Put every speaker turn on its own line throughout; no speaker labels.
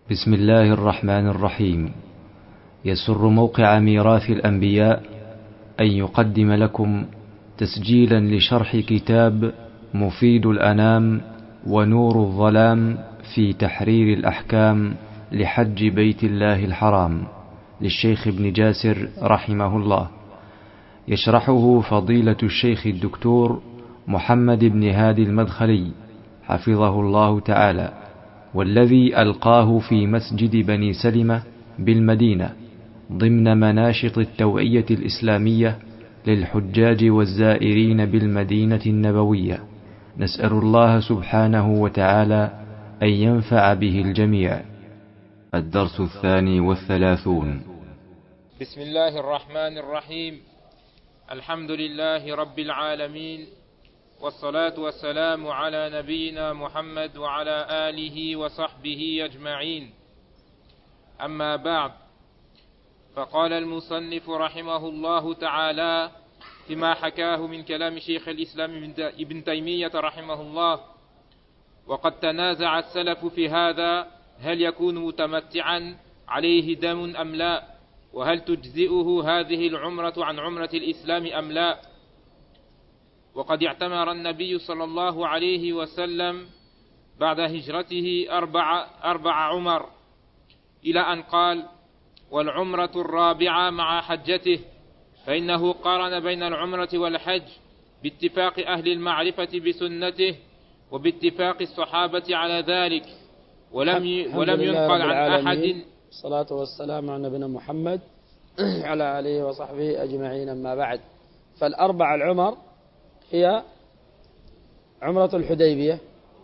بسم الله الرحمن الرحيم. يسر موقع ميراث الأنبياء أن يقدم لكم تسجيلا لشرح كتاب مفيد الأنام ونور الظلام في تحرير الأحكام لحج بيت الله الحرام للشيخ ابن جاسر رحمه الله، يشرحه فضيلة الشيخ الدكتور محمد بن هادي المدخلي حفظه الله تعالى، والذي ألقاه في مسجد بني سلمة بالمدينة ضمن مناشط التوعية الإسلامية للحجاج والزائرين بالمدينة النبوية. نسأل الله سبحانه وتعالى أن ينفع به الجميع. الدرس 32.
بسم الله الرحمن الرحيم. الحمد لله رب العالمين، والصلاة والسلام على نبينا محمد وعلى آله وصحبه أجمعين. أما بعد، فقال المصنف رحمه الله تعالى فيما حكاه من كلام شيخ الإسلام ابن تيمية رحمه الله: وقد تنازع السلف في هذا، هل يكون متمتعا عليه دم أم لا، وهل تجزئه هذه العمرة عن عمرة الإسلام أم لا. وقد اعتمر النبي صلى الله عليه وسلم بعد هجرته أربع عمر، إلى أن قال: والعمرة الرابعة مع حجته، فإنه قارن بين العمرة والحج باتفاق أهل المعرفة بسنته وباتفاق الصحابة على ذلك، ولم ينقل عن أحد.
الصلاة والسلام على نبينا محمد على آله وصحبه أجمعين. أما بعد، فالأربع العمر هي عمرة الحديبية،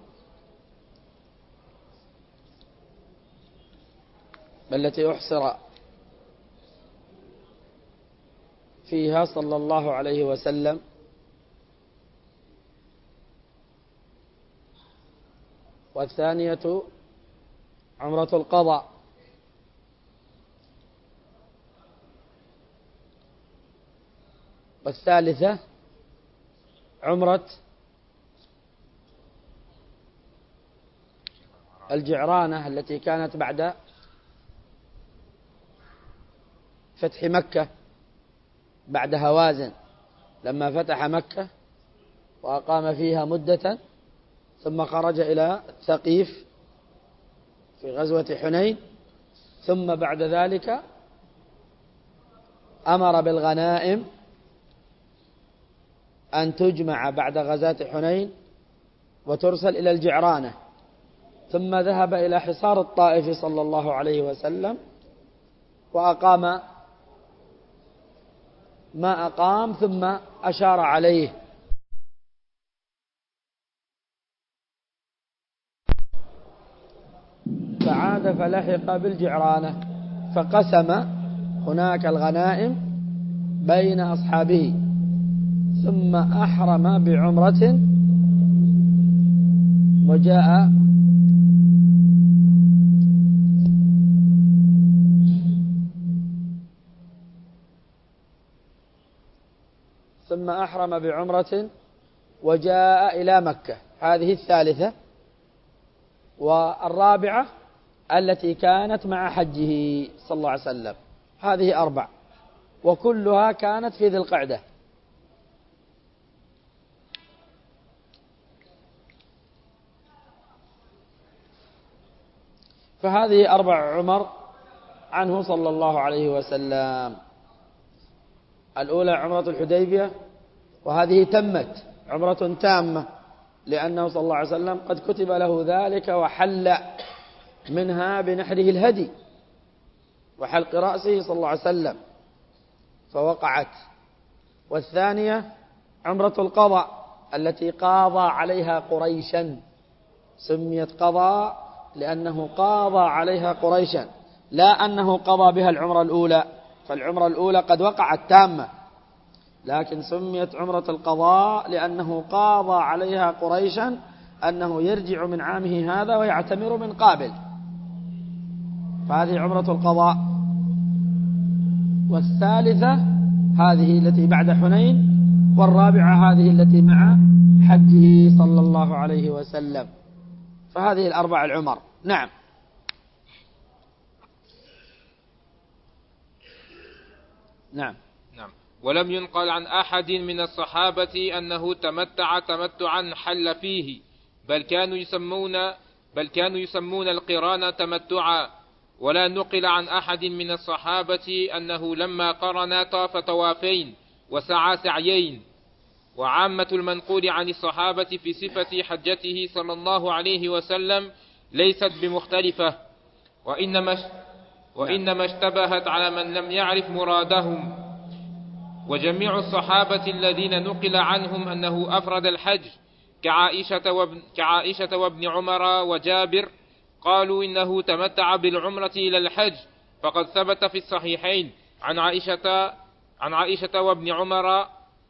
التي أحصر فيها صلى الله عليه وسلم، والثانية عمرة القضاء، والثالثة عمرة الجعرانة التي كانت بعد فتح مكة، بعد هوازن، لما فتح مكة وأقام فيها مدة، ثم خرج إلى ثقيف في غزوة حنين، ثم بعد ذلك أمر بالغنائم أن تجمع بعد غزاة حنين وترسل إلى الجعرانة، ثم ذهب إلى حصار الطائف صلى الله عليه وسلم وأقام ما أقام، ثم أشار عليه فعاد فلحق بالجعرانة، فقسم هناك الغنائم بين أصحابه، ثم أحرم بعمرة وجاء إلى مكة. هذه الثالثة. والرابعة التي كانت مع حجه صلى الله عليه وسلم. هذه أربع، وكلها كانت في ذي القعدة. فهذه أربع عمر عنه صلى الله عليه وسلم. الأولى عمرة الحديبية، وهذه تمت عمرة تامة، لأنه صلى الله عليه وسلم قد كتب له ذلك، وحل منها بنحره الهدي وحلق رأسه صلى الله عليه وسلم، فوقعت. والثانية عمرة القضاء التي قاضى عليها قريشا، سميت قضاء لأنه قاضى عليها قريشا، لا أنه قضى بها العمرة الأولى، فالعمرة الأولى قد وقعت تامة، لكن سميت عمرة القضاء لأنه قاضى عليها قريشا أنه يرجع من عامه هذا ويعتمر من قابل. فهذه عمرة القضاء. والثالثة هذه التي بعد حنين، والرابعة هذه التي مع حجه صلى الله عليه وسلم. فهذه الأربع العمر. نعم. نعم.
ولم ينقل عن أحد من الصحابة أنه تمتع تمتعا حل فيه، بل كانوا يسمون القران تمتعا. ولا نقل عن أحد من الصحابة أنه لما قرن طاف طوافين وسعى سعيين. وعامة المنقول عن الصحابة في صفة حجته صلى الله عليه وسلم ليست بمختلفة، وإنما اشتبهت على من لم يعرف مرادهم. وجميع الصحابة الذين نقل عنهم أنه أفرد الحج كعائشة وابن عمر وجابر قالوا إنه تمتع بالعمرة إلى الحج، فقد ثبت في الصحيحين عن عائشة وابن عمر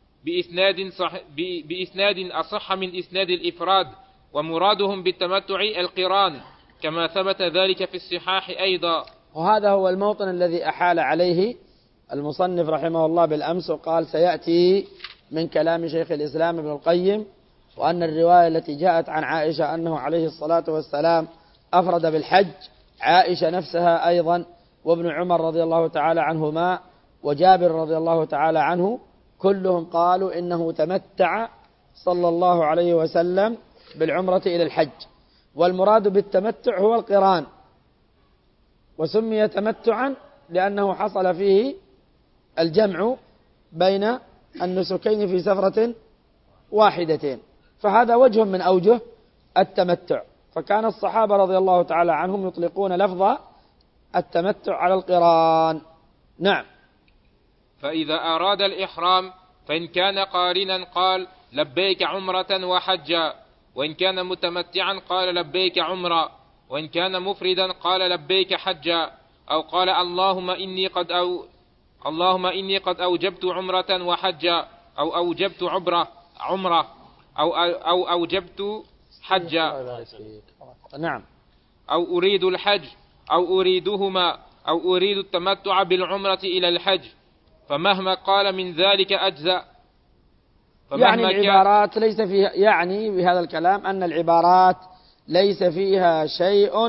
بإسناد أصح من إسناد الإفراد، ومرادهم بالتمتع القران، كما ثبت ذلك في الصحاح أيضا.
وهذا هو الموطن الذي أحال عليه المصنف رحمه الله بالأمس، وقال سيأتي من كلام شيخ الإسلام ابن القيم، وأن الرواية التي جاءت عن عائشة أنه عليه الصلاة والسلام أفرد بالحج، عائشة نفسها أيضا، وابن عمر رضي الله تعالى عنهما، وجابر رضي الله تعالى عنه، كلهم قالوا إنه تمتع صلى الله عليه وسلم بالعمرة إلى الحج. والمراد بالتمتع هو القران، وسمي تمتعا لأنه حصل فيه الجمع بين النسكين في سفرة واحدتين، فهذا وجه من أوجه التمتع. فكان الصحابة رضي الله تعالى عنهم يطلقون لفظ التمتع على القران. نعم.
فإذا أراد الإحرام فإن كان قارنا قال لبيك عمرة وحجا، وإن كان متمتعا قال لبيك عمرة، وإن كان مفردا قال لبيك حجا، أو قال اللهم إني قد أوجبت عمرة وحجا، أو أوجبت عمرة أو أوجبت حجا.
نعم.
أو أريد الحج أو أريدهما أو أريد التمتع بالعمرة إلى الحج، فمهما قال من ذلك أجزاء.
يعني العبارات ليس فيها، يعني بهذا الكلام أن العبارات ليس فيها شيء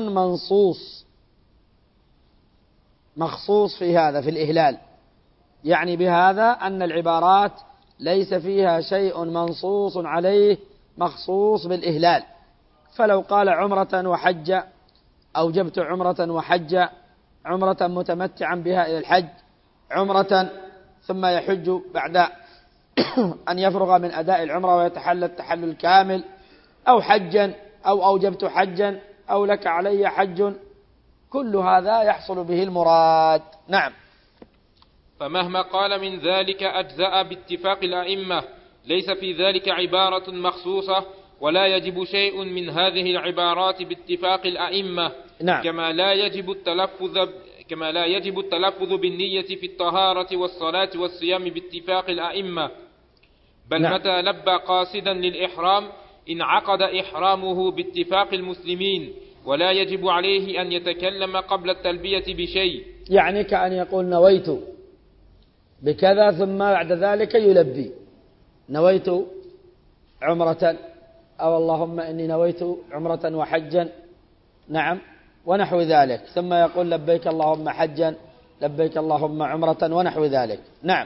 مخصوص في هذا، في الإهلال. يعني بهذا أن العبارات ليس فيها شيء منصوص عليه مخصوص بالإهلال. فلو قال عمرة وحجة أوجبت عمرة وحجة، عمرة متمتعا بها إلى الحج، عمرة ثم يحج بعد أن يفرغ من أداء العمرة ويتحلل التحلل كامل، أو حجا أو أوجبت حجا أو لك علي حج، كل هذا يحصل به المراد. نعم.
فمهما قال من ذلك أجزاء باتفاق الأئمة، ليس في ذلك عبارة مخصوصة، ولا يجب شيء من هذه العبارات باتفاق الأئمة.
نعم.
كما لا يجب التلفظ بالنية في الطهارة والصلاة والصيام باتفاق الأئمة، بل
نعم.
متى لبى قاصدا للإحرام انعقد إحرامه باتفاق المسلمين، ولا يجب عليه أن يتكلم قبل التلبية بشيء.
يعني كأن يقول نويت بكذا ثم بعد ذلك يلبي، نويت عمرة، أو اللهم إني نويت عمرة وحجا، نعم، ونحو ذلك، ثم يقول لبيك اللهم حجا، لبيك اللهم عمرة، ونحو ذلك. نعم.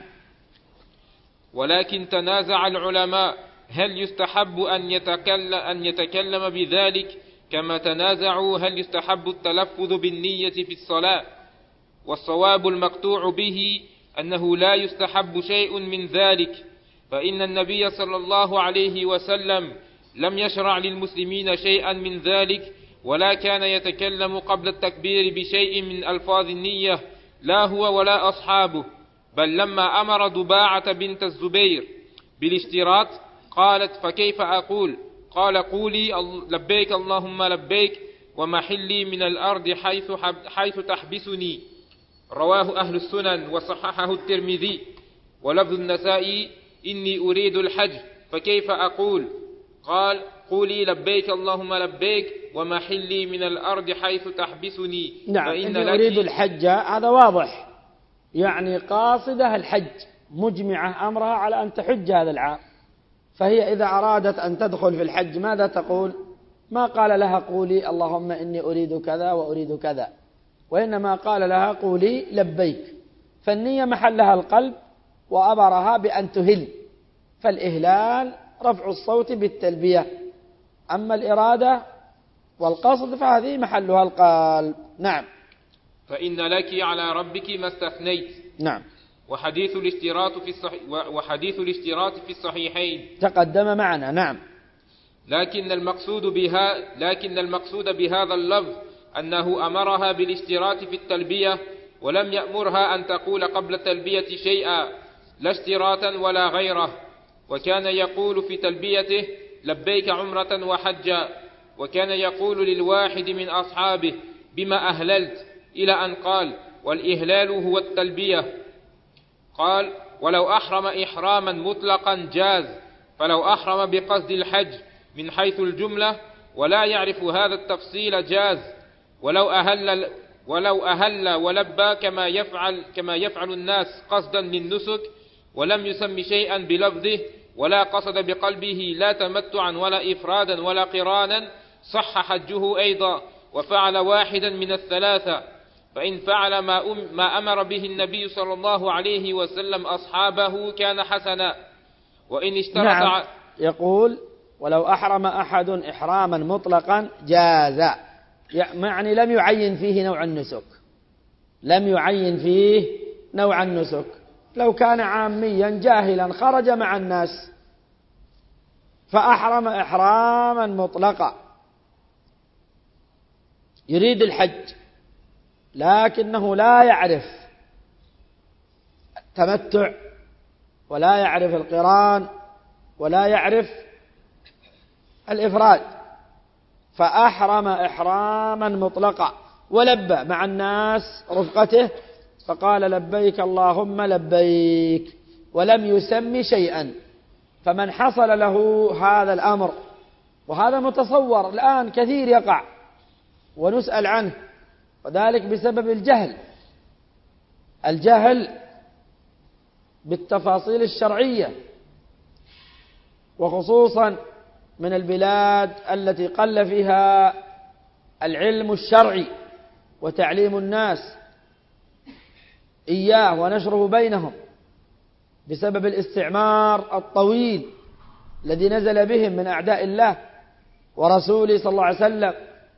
ولكن تنازع العلماء هل يستحب أن يتكلم بذلك، كما تنازعوا هل يستحب التلفظ بالنية في الصلاة. والصواب المقطوع به أنه لا يستحب شيء من ذلك، فإن النبي صلى الله عليه وسلم لم يشرع للمسلمين شيئا من ذلك، ولا كان يتكلم قبل التكبير بشيء من ألفاظ النية، لا هو ولا أصحابه. بل لما أمر ضباعة بنت الزبير بالاشتراط قالت فكيف أقول؟ قال قولي لبيك اللهم لبيك ومحلي من الأرض حيث تحبسني. رواه أهل السنن وصححه الترمذي. ولفظ النسائي إني أريد الحج فكيف أقول؟ قال قولي لبيك اللهم لبيك ومحلي من الأرض حيث تحبسني.
نعم. إني أريد الحج هذا واضح، يعني قاصدة الحج، مجمعة أمرها على أن تحج هذا العام، فهي إذا أرادت أن تدخل في الحج ماذا تقول؟ ما قال لها قولي اللهم إني أريد كذا وأريد كذا، وإنما قال لها قولي لبيك، فالنية محلها القلب، وأمرها بأن تهل، فالإهلال رفع الصوت بالتلبية، أما الإرادة والقصد فهذه محلها القلب. نعم.
فإن لك على ربك ما استثنيت. نعم. وحديث الاشتراط في الصحيحين
تقدم معنا. نعم.
لكن المقصود بهذا اللفظ أنه أمرها بالاشتراط في التلبية، ولم يأمرها أن تقول قبل التلبية شيئا لا اشتراطا ولا غيره. وكان يقول في تلبيته لبيك عمرة وحجا، وكان يقول للواحد من أصحابه بما أهللت، إلى أن قال والإهلال هو التلبية. قال ولو أحرم إحراما مطلقا جاز، فلو أحرم بقصد الحج من حيث الجملة ولا يعرف هذا التفصيل جاز، ولو أهل ولبى كما يفعل الناس قصدا للنسك، ولم يسم شيئا بلفظه ولا قصد بقلبه لا تمتعا ولا إفرادا ولا قرانا، صح حجه أيضا، وفعل واحدا من الثلاثة. فإن فعل ما أمر به النبي صلى الله عليه وسلم أصحابه كان حسنا. وإن اشترط
نعم. يقول ولو أحرم أحد إحراما مطلقا جاز، يعني لم يعين فيه نوع النسك. لو كان عاميا جاهلا خرج مع الناس فأحرم إحراما مطلقا يريد الحج، لكنه لا يعرف التمتع ولا يعرف القران ولا يعرف الإفراد، فأحرم إحراما مطلقا ولبى مع الناس رفقته فقال لبيك اللهم لبيك، ولم يسم شيئا. فمن حصل له هذا الأمر، وهذا متصور الآن كثير يقع ونسأل عنه، وذلك بسبب الجهل بالتفاصيل الشرعية، وخصوصا من البلاد التي قل فيها العلم الشرعي وتعليم الناس إياه ونشره بينهم بسبب الاستعمار الطويل الذي نزل بهم من أعداء الله ورسوله صلى الله عليه وسلم،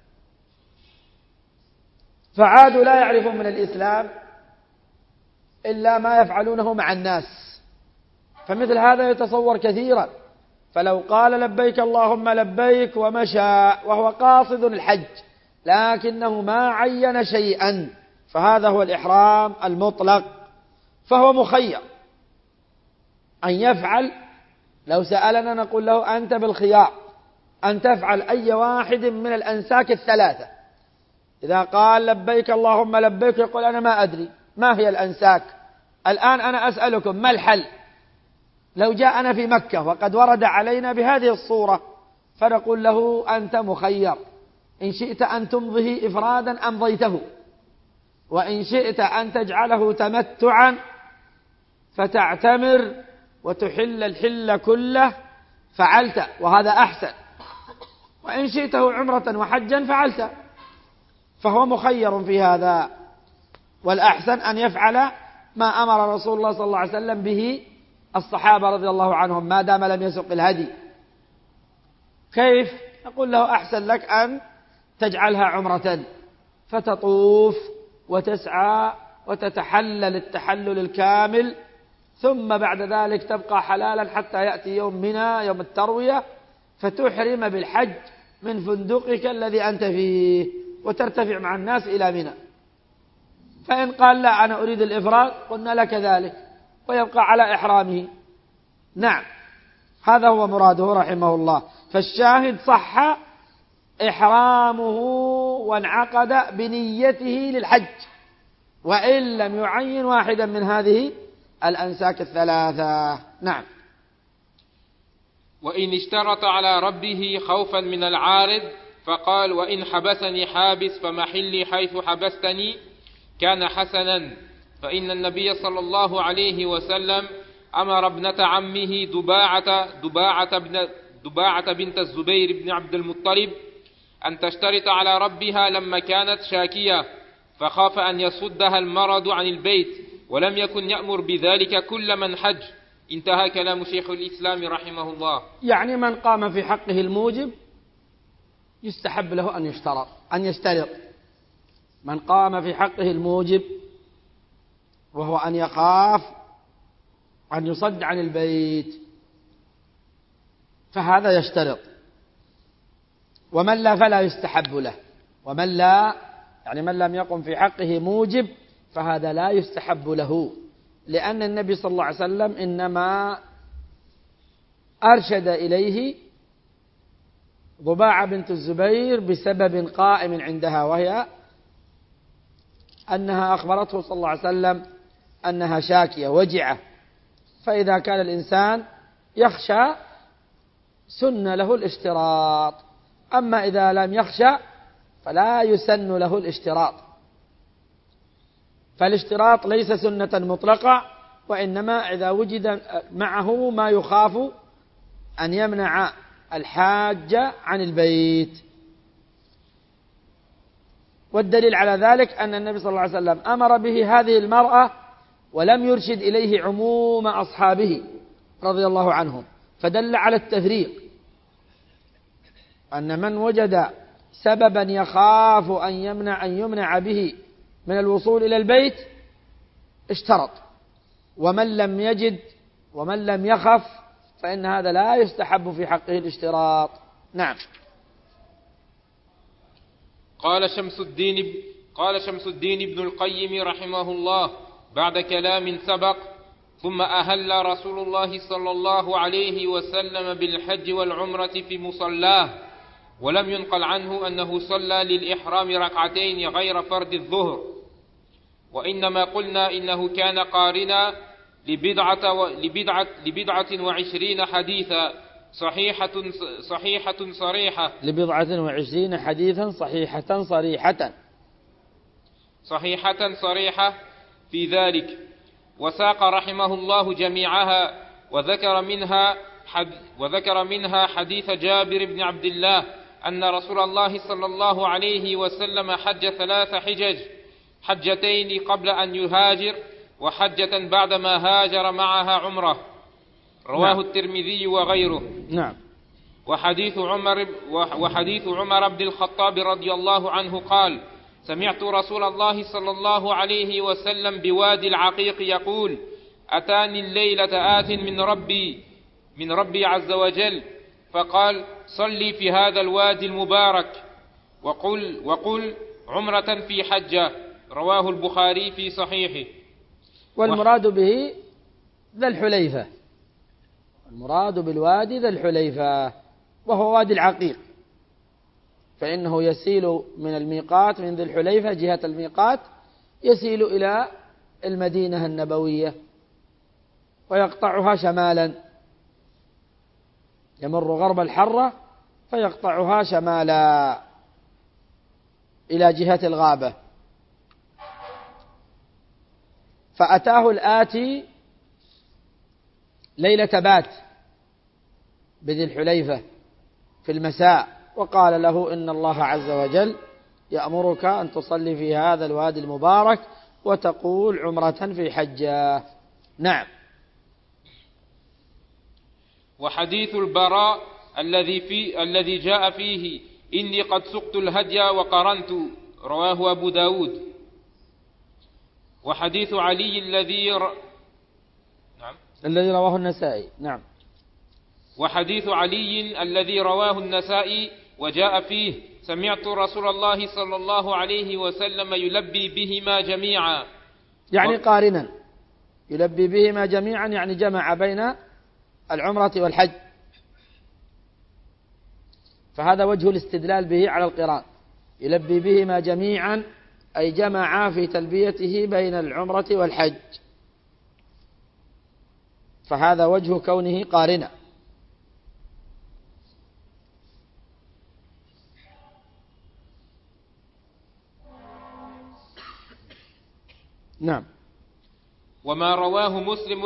فعادوا لا يعرفون من الإسلام إلا ما يفعلونه مع الناس، فمثل هذا يتصور كثيرا. فلو قال لبيك اللهم لبيك ومشى وهو قاصد الحج لكنه ما عين شيئا، فهذا هو الإحرام المطلق، فهو مخير أن يفعل. لو سألنا نقول له أنت بالخيار أن تفعل أي واحد من الأنساك الثلاثة. إذا قال لبيك اللهم لبيك يقول أنا ما أدري ما هي الأنساك، الآن أنا أسألكم ما الحل؟ لو جاءنا في مكة وقد ورد علينا بهذه الصورة فنقول له أنت مخير، إن شئت أن تمضيه إفرادا أمضيته، وإن شئت أن تجعله تمتعا فتعتمر وتحل الحل كله فعلت وهذا أحسن، وإن شئته عمرة وحجا فعلت، فهو مخير في هذا. والأحسن أن يفعل ما أمر رسول الله صلى الله عليه وسلم به الصحابة رضي الله عنهم ما دام لم يسق الهدي. كيف؟ نقول له أحسن لك أن تجعلها عمرة فتطوف وتسعى وتتحلل التحلل الكامل، ثم بعد ذلك تبقى حلالا حتى يأتي يوم منى يوم التروية فتحرم بالحج من فندقك الذي أنت فيه وترتفع مع الناس إلى منى. فإن قال لا أنا أريد الإفراد قلنا لك ذلك ويبقى على إحرامه. نعم، هذا هو مراده رحمه الله. فالشاهد صح إحرامه وانعقد بنيته للحج وإن لم يعين واحدا من هذه الأنساك الثلاثة. نعم.
وإن اشترط على ربه خوفا من العارض فقال وإن حبسني حابس فمحلي حيث حبستني كان حسنا، فإن النبي صلى الله عليه وسلم أمر ابنة عمه دباعة بنت الزبير بن عبد المطلب أن تشترط على ربها لما كانت شاكية، فخاف أن يصدها المرض عن البيت ولم يكن يأمر بذلك كل من حج. انتهى كلام شيخ الإسلام رحمه الله.
يعني من قام في حقه الموجب يستحب له أن يشترط. من قام في حقه الموجب وهو أن يخاف أن يصد عن البيت فهذا يشترط. ومن لا فلا يستحب له. ومن لا يعني من لم يقم في حقه موجب فهذا لا يستحب له، لأن النبي صلى الله عليه وسلم إنما أرشد إليه ضباعة بنت الزبير بسبب قائم عندها، وهي أنها أخبرته صلى الله عليه وسلم أنها شاكية وجعة، فإذا كان الإنسان يخشى سن له الاشتراط، أما إذا لم يخشى فلا يسن له الاشتراط. فالاشتراط ليس سنة مطلقة، وإنما إذا وجد معه ما يخاف أن يمنع الحاج عن البيت. والدليل على ذلك أن النبي صلى الله عليه وسلم أمر به هذه المرأة ولم يرشد إليه عموم أصحابه رضي الله عنهم، فدل على التفريق، أن من وجد سببا يخاف أن يمنع به من الوصول إلى البيت اشترط، ومن لم يجد ومن لم يخف فإن هذا لا يستحب في حقه الاشتراط. نعم.
قال شمس الدين ابن القيم رحمه الله بعد كلام سبق: ثم أهل رسول الله صلى الله عليه وسلم بالحج والعمرة في مصلاه، ولم ينقل عنه أنه صلى للإحرام ركعتين غير فرض الظهر، وإنما قلنا إنه كان قارنا لبضعة وعشرين حديثا صحيحة صريحة
لبضعة وعشرين حديثا صحيحة
صريحة في ذلك، وساق رحمه الله جميعها، وذكر منها حديث جابر بن عبد الله أن رسول الله صلى الله عليه وسلم حج 3 حجج، حجتين قبل أن يهاجر وحجة بعدما هاجر معها عمره، رواه الترمذي وغيره.
نعم.
وحديث عمر بن الخطاب رضي الله عنه قال: سمعت رسول الله صلى الله عليه وسلم بوادي العقيق يقول: أتاني الليلة آت من ربي عز وجل، فقال: صلي في هذا الوادي المبارك وقل عمرة في حجة، رواه البخاري في صحيحه.
والمراد به ذا الحليفة، المراد بالوادي ذا الحليفة، وهو وادي العقيق، فإنه يسيل من الميقات من ذي الحليفة جهة الميقات، يسيل إلى المدينة النبوية ويقطعها شمالا، يمر غرب الحرة فيقطعها شمالا إلى جهة الغابة. فأتاه الآتي ليلة بات بذي الحليفة في المساء، وقال له: إن الله عز وجل يأمرك أن تصلي في هذا الوادي المبارك وتقول عمرة في حجة. نعم.
وحديث البراء الذي جاء فيه: إني قد سقت الهدي وقرنت، رواه أبو داود. وحديث علي
الذي رواه النسائي. نعم.
وحديث علي الذي رواه النسائي وجاء فيه: سمعت رسول الله صلى الله عليه وسلم يلبي بهما جميعا،
يعني قارنا، يلبي بهما جميعا يعني جمع بين العمرة والحج، فهذا وجه الاستدلال به على القران، يلبي بهما جميعا أي جمع في تلبيته بين العمرة والحج، فهذا وجه كونه قارنا. نعم.
وما رواه مسلم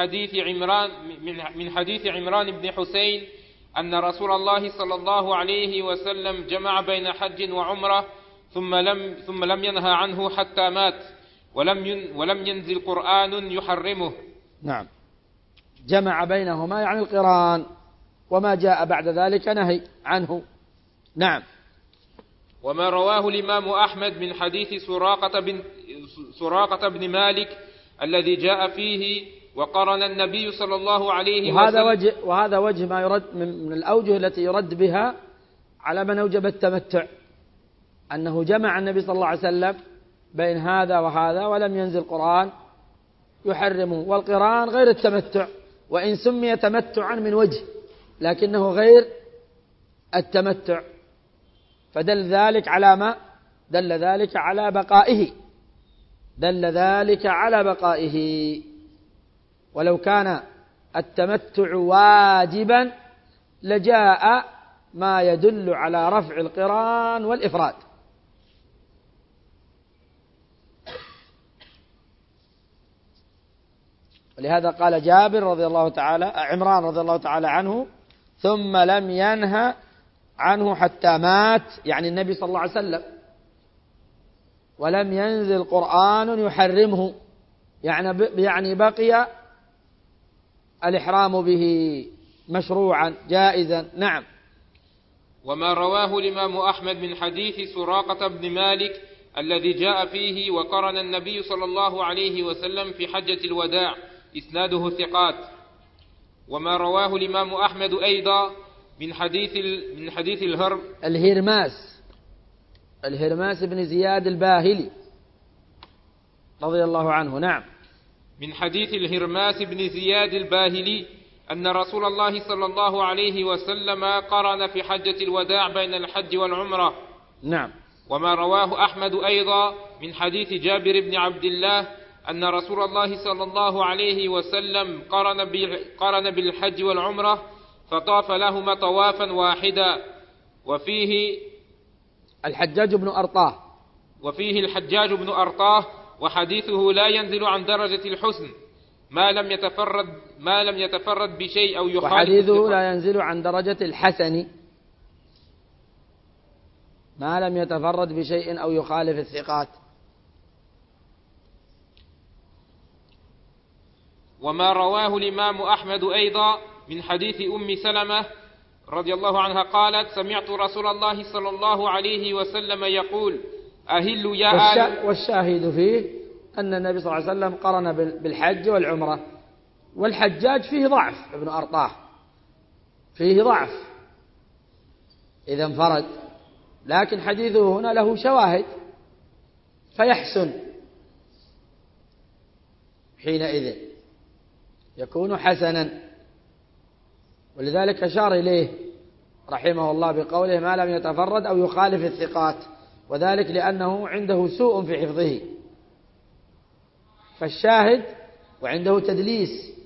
من حديث عمران بن حسين أن رسول الله صلى الله عليه وسلم جمع بين حج وعمرة ثم لم ينهى عنه حتى مات، ولم ينزل قرآن يحرمه.
نعم، جمع بينهما يعني القران، وما جاء بعد ذلك نهي عنه. نعم.
وما رواه الإمام أحمد من حديث سراقة بن مالك الذي جاء فيه وقرن النبي صلى الله عليه وسلم.
وهذا وجه ما يرد من الأوجه التي يرد بها على من أوجب التمتع، أنه جمع النبي صلى الله عليه وسلم بين هذا وهذا ولم ينزل قرآن يحرمه. والقران غير التمتع، وإن سمي تمتعا من وجه لكنه غير التمتع، فدل ذلك على ما دل ذلك على بقائه، دل ذلك على بقائه. ولو كان التمتع واجبا لجاء ما يدل على رفع القران والإفراد. ولهذا قال جابر رضي الله تعالى عمران رضي الله تعالى عنه: ثم لم ينهى عنه حتى مات، يعني النبي صلى الله عليه وسلم، ولم ينزل قرآن يحرمه، يعني بقي الإحرام به مشروعا جائزا. نعم.
وما رواه الإمام أحمد من حديث سراقة بن مالك الذي جاء فيه وقرن النبي صلى الله عليه وسلم في حجة الوداع إسناده ثقات. وما رواه الإمام أحمد أيضا من حديث
الهرماس بن زياد الباهلي رضي الله عنه. نعم.
من حديث الهرماس بن زياد الباهلي أن رسول الله صلى الله عليه وسلم قرن في حجة الوداع بين الحج والعمرة.
نعم.
وما رواه أحمد أيضا من حديث جابر بن عبد الله أن رسول الله صلى الله عليه وسلم قرن بالحج والعمرة فطاف لهما طوافا واحدا، وفيه
الحجاج بن أرطاه، وحديثه لا ينزل عن درجة الحسن ما لم يتفرد بشيء أو يخالف، وحديثه لا ينزل عن درجة الحسن ما لم يتفرد بشيء أو يخالف الثقات.
وما رواه الإمام أحمد أيضا من حديث أم سلمة رضي الله عنها قالت: سمعت رسول الله صلى الله عليه وسلم يقول: أهل يا آل.
والشاهد فيه أن النبي صلى الله عليه وسلم قرن بالحج والعمرة. والحجاج فيه ضعف، ابن أرطاه فيه ضعف إذا انفرد، لكن حديثه هنا له شواهد فيحسن، حينئذ يكون حسنا. ولذلك أشار إليه رحمه الله بقوله: ما لم يتفرد أو يخالف الثقات، وذلك لأنه عنده سوء في حفظه، فالشاهد وعنده تدليس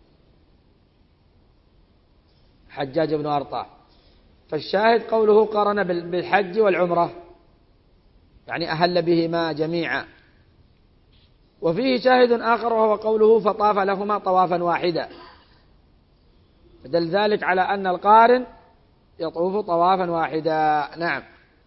حجاج بن أرطاه، فالشاهد قوله قرن بالحج والعمرة، يعني أهل بهما جميعا. وفيه شاهد آخر وهو قوله: فطاف لهما طوافا واحدا، فدل ذلك على أن القارن يطوف طوافا واحدا. نعم.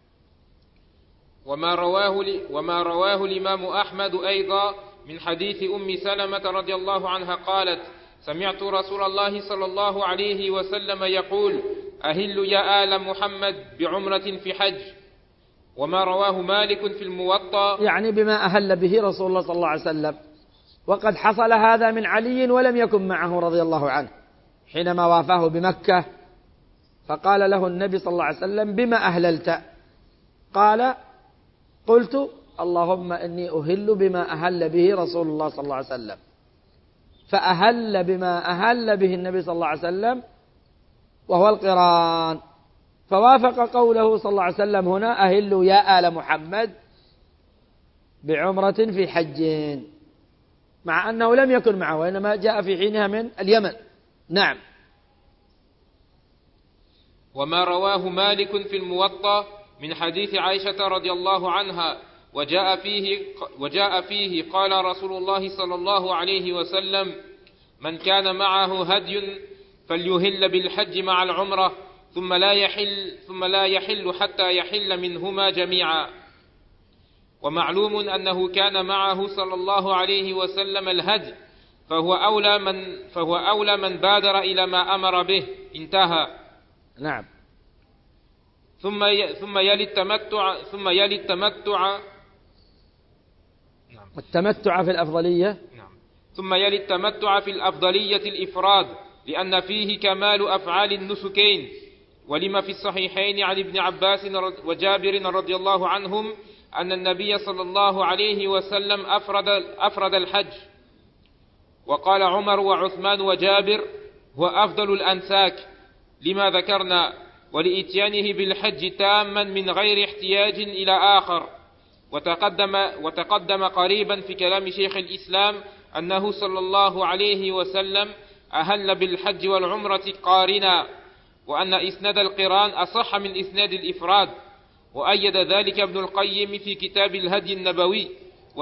وما رواه الإمام أحمد أيضا من حديث أم سلمة رضي الله عنها قالت: سمعت رسول الله صلى الله عليه وسلم يقول: أهل يا آل محمد بعمرة في حج. وما رواه مالك في الموطأ،
يعني بما أهل به رسول الله صلى الله عليه وسلم، وقد حصل هذا من علي ولم يكن معه رضي الله عنه حينما وافاه بمكة، فقال له النبي صلى الله عليه وسلم: بما أهللت؟ قال: قلت: اللهم إني أهل بما أهل به رسول الله صلى الله عليه وسلم. فأهل بما أهل به النبي صلى الله عليه وسلم وهو القران، فوافق قوله صلى الله عليه وسلم هنا: أهل يا آل محمد بعمرة في حج، مع أنه لم يكن معه وإنما جاء في حينها من اليمن. نعم.
وما رواه مالك في الموطأ من حديث عائشة رضي الله عنها وجاء فيه قال رسول الله صلى الله عليه وسلم: من كان معه هدي فليهل بالحج مع العمرة ثم لا يحل حتى يحل منهما جميعا. ومعلوم أنه كان معه صلى الله عليه وسلم الهدي، فهو أولى من بادر إلى ما أمر به. انتهى.
نعم.
ثم يلي التمتع
والتمتع في الأفضلية.
نعم. ثم يلي التمتع في الأفضلية الإفراد، لأن فيه كمال أفعال النسكين، ولما في الصحيحين عن ابن عباس وجابر رضي الله عنهم أن النبي صلى الله عليه وسلم أفرد الحج. وقال عمر وعثمان وجابر: هو أفضل الأنساك لما ذكرنا، ولإتيانه بالحج تاما من غير احتياج إلى آخر. وتقدم قريبا في كلام شيخ الإسلام أنه صلى الله عليه وسلم أهل بالحج والعمرة قارنا، وأن إسناد القران أصح من إسناد الإفراد، وأيد ذلك ابن القيم في كتاب الهدي النبوي.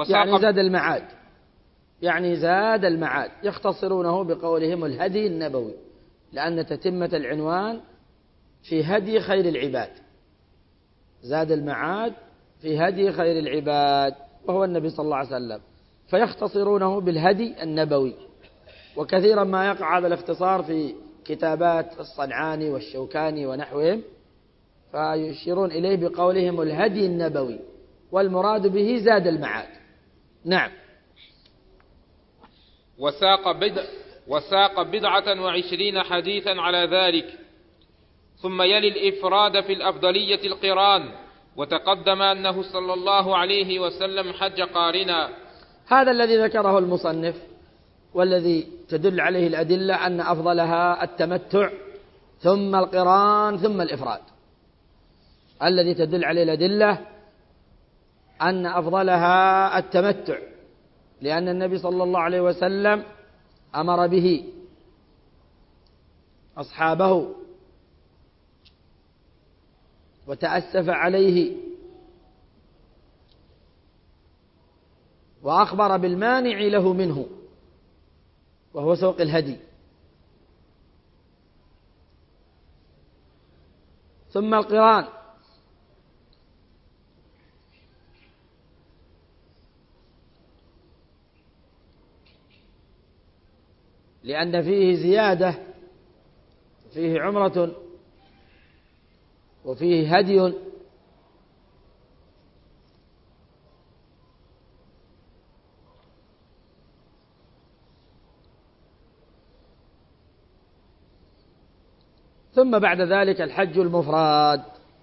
يعني زاد المعاد يختصرونه بقولهم الهدي النبوي، لأن تتمة العنوان في هدي خير العباد. زاد المعاد في هدي خير العباد وهو النبي صلى الله عليه وسلم، فيختصرونه بالهدي النبوي. وكثيرا ما يقع هذا الاختصار في كتابات الصنعاني والشوكاني ونحوهم، فيشيرون إليه بقولهم الهدي النبوي، والمراد به زاد المعاد. نعم.
وساق 27 حديثا على ذلك. ثم يلي الإفراد في الأفضلية القران، وتقدم أنه صلى الله عليه وسلم حج قارنا.
هذا الذي ذكره المصنف، والذي تدل عليه الأدلة أن أفضلها التمتع ثم القران ثم الإفراد. الذي تدل عليه الأدلة أن أفضلها التمتع، لأن النبي صلى الله عليه وسلم أمر به أصحابه وتأسف عليه، وأخبر بالمانع له منه وهو سوق الهدي. ثم القران، لأن فيه زيادة، فيه عمرة وفيه هدي. ثم بعد ذلك الحج المفرد.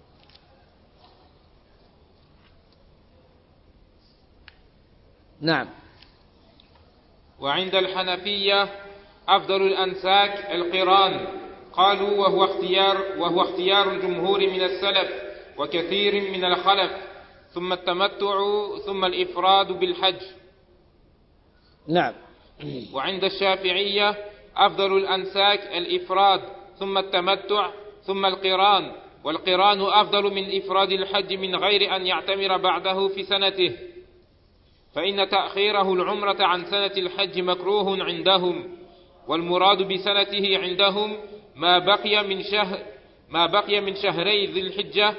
نعم.
وعند الحنفية أفضل الأنساك القران، قالوا وهو اختيار الجمهور من السلف وكثير من الخلف، ثم التمتع ثم الإفراد بالحج.
نعم.
وعند الشافعية أفضل الأنساك الإفراد، ثم التمتع ثم القران، والقران أفضل من إفراد الحج من غير أن يعتمر بعده في سنته، فإن تأخيره العمرة عن سنة الحج مكروه عندهم، والمراد بسنته عندهم ما بقي من شهري ذي الحجة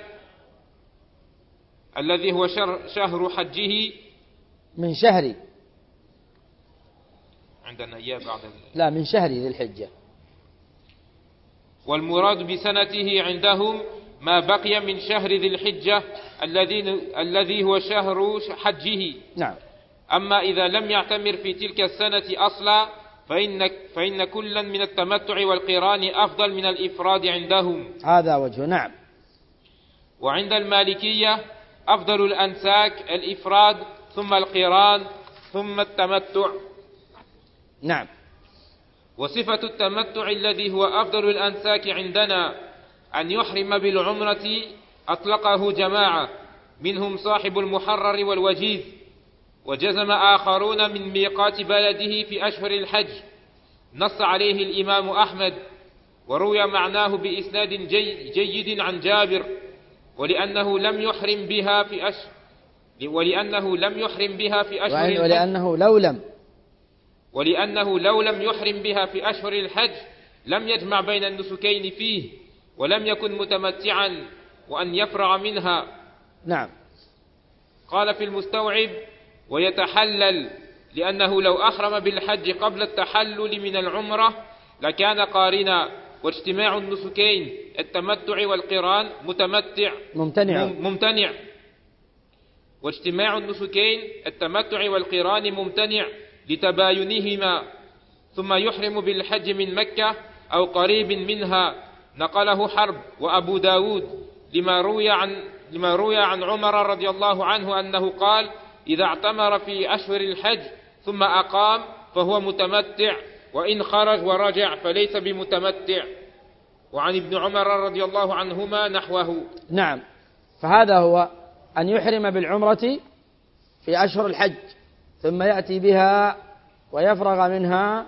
الذي هو شهر حجه.
من شهر
عندنا إياه بعد
لا، من شهر ذي الحجة.
والمراد بسنته عندهم ما بقي من شهر ذي الحجة الذي هو شهر حجه.
نعم.
أما إذا لم يعتمر في تلك السنة أصلا فإن كلا من التمتع والقران أفضل من الإفراد عندهم.
هذا وجه. نعم.
وعند المالكية أفضل الأنساك الإفراد، ثم القران، ثم التمتع.
نعم.
وصفة التمتع الذي هو أفضل الأنساك عندنا أن يحرم بالعمرة أطلقه جماعة منهم صاحب المحرر والوجيز، وجزم آخرون من ميقات بلده في أشهر الحج، نص عليه الإمام أحمد، وروي معناه بإسناد جيد عن جابر، ولأنه لم يحرم بها في أشهر ولأنه لو لم يحرم بها في أشهر الحج لم يجمع بين النسكين فيه، ولم يكن متمتعا وأن يفرع منها.
نعم.
قال في المستوعب: ويتحلل، لأنه لو أحرم بالحج قبل التحلل من العمرة لكان قارنا، واجتماع النسكين التمتع والقران ممتنع واجتماع النسكين التمتع والقران ممتنع لتباينهما، ثم يحرم بالحج من مكة أو قريب منها. نقله حرب وأبو داود لما روي عن عمر رضي الله عنه أنه قال: إذا اعتمر في أشهر الحج ثم أقام فهو متمتع، وإن خرج ورجع فليس بمتمتع. وعن ابن عمر رضي الله عنهما نحوه.
نعم، فهذا هو أن يحرم بالعمرة في أشهر الحج ثم يأتي بها ويفرغ منها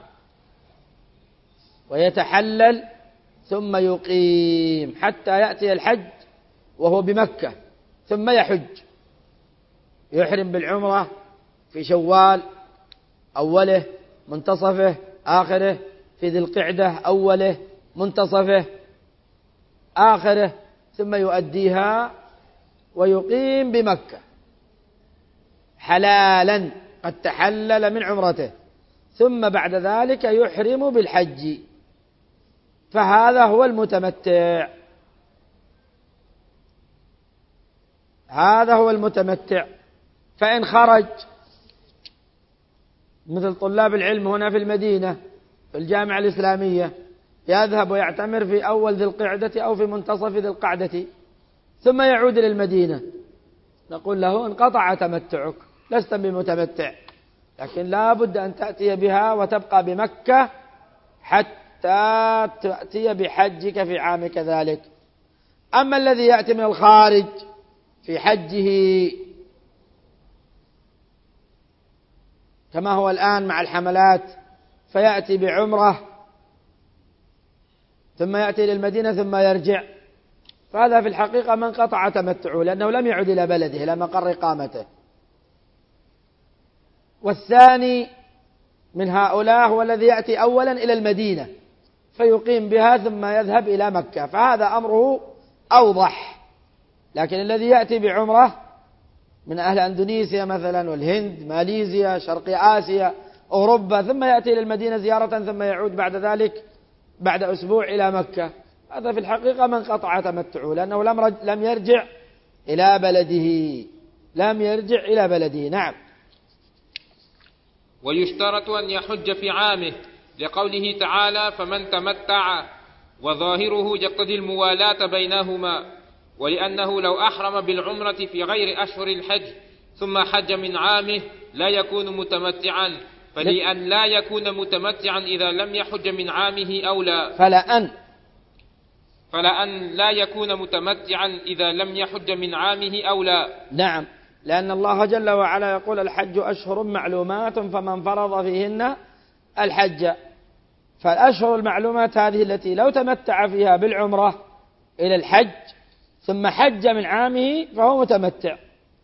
ويتحلل ثم يقيم حتى يأتي الحج وهو بمكة ثم يحج. يحرم بالعمرة في شوال أوله منتصفه آخره، في ذي القعدة أوله منتصفه آخره، ثم يؤديها ويقيم بمكة حلالا قد تحلل من عمرته، ثم بعد ذلك يحرم بالحج، فهذا هو المتمتع. هذا هو المتمتع. فإن خرج مثل طلاب العلم هنا في المدينة في الجامعة الإسلامية يذهب ويعتمر في أول ذي القعدة أو في منتصف ذي القعدة ثم يعود إلى المدينة، نقول له: انقطع تمتعك، لست بمتمتع، لكن لا بد أن تأتي بها وتبقى بمكة حتى تأتي بحجك في عامك ذلك. أما الذي يأتي من الخارج في حجه كما هو الآن مع الحملات، فيأتي بعمرة ثم يأتي إلى المدينة ثم يرجع، فهذا في الحقيقة من قطع تمتعه، لأنه لم يعد إلى بلده إلى مقر إقامته. والثاني من هؤلاء هو الذي يأتي أولا إلى المدينة فيقيم بها ثم يذهب إلى مكة، فهذا أمره أوضح. لكن الذي يأتي بعمرة من أهل أندونيسيا مثلا والهند ماليزيا شرق آسيا أوروبا ثم يأتي إلى المدينة زيارة ثم يعود بعد ذلك بعد أسبوع إلى مكة، هذا في الحقيقة من قطع تمتعه، لأنه لم يرجع إلى بلده، لم يرجع إلى بلده. نعم.
ويشترط أن يحج في عامه، لقوله تعالى: فمن تمتع، وظاهره يقتضي الموالاة بينهما، ولأنه لو أحرم بالعمرة في غير أشهر الحج ثم حج من عامه لا يكون متمتعا، فلأن لا يكون متمتعا إذا لم يحج من عامه أولى. فلأن لا يكون متمتعا إذا لم يحج من عامه أولى.
نعم، لأن الله جل وعلا يقول: الحج أشهر معلومات فمن فرض فيهن الحج. فالأشهر المعلومات هذه التي لو تمتع فيها بالعمرة إلى الحج ثم حج من عامه فهو متمتع.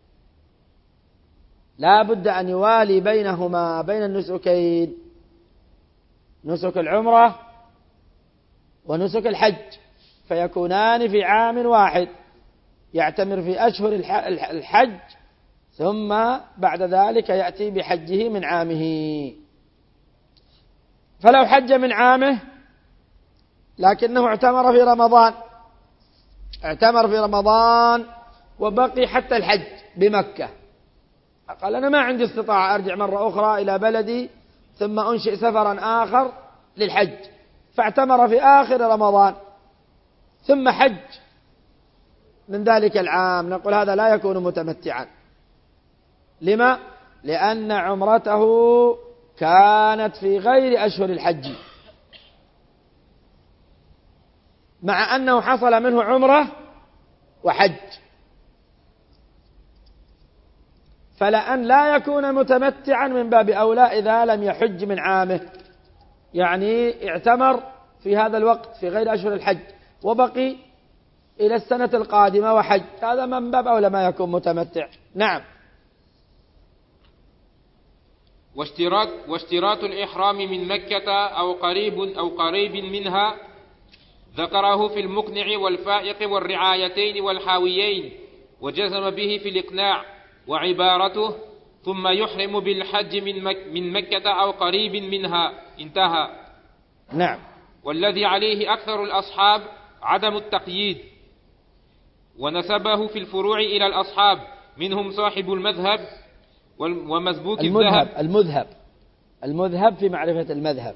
لا بد أن يوالي بينهما بين النسكين، نسك العمرة ونسك الحج، فيكونان في عام واحد، يعتمر في أشهر الحج ثم بعد ذلك يأتي بحجه من عامه. فلو حج من عامه لكنه اعتمر في رمضان وبقي حتى الحج بمكة، قال: أنا ما عندي استطاعة أرجع مرة أخرى إلى بلدي ثم أنشئ سفرا آخر للحج، فاعتمر في آخر رمضان ثم حج من ذلك العام، نقول هذا لا يكون متمتعا. لما؟ لأن عمرته كانت في غير أشهر الحج، مع أنه حصل منه عمرة وحج، فلأن لا يكون متمتعا من باب أولى إذا لم يحج من عامه، يعني اعتمر في هذا الوقت في غير أشهر الحج وبقي إلى السنة القادمة وحج، هذا من باب أولى ما يكون متمتع. نعم.
واشتراط الإحرام من مكة أو قريب منها ذكره في المقنع والفائق والرعايتين والحاويين، وجزم به في الإقناع، وعبارته ثم يحرم بالحج من مكة أو قريب منها، انتهى.
نعم.
والذي عليه أكثر الأصحاب عدم التقييد، ونسبه في الفروع إلى الأصحاب، منهم صاحب المذهب ومسبوك الذهب.
المذهب في معرفة المذهب.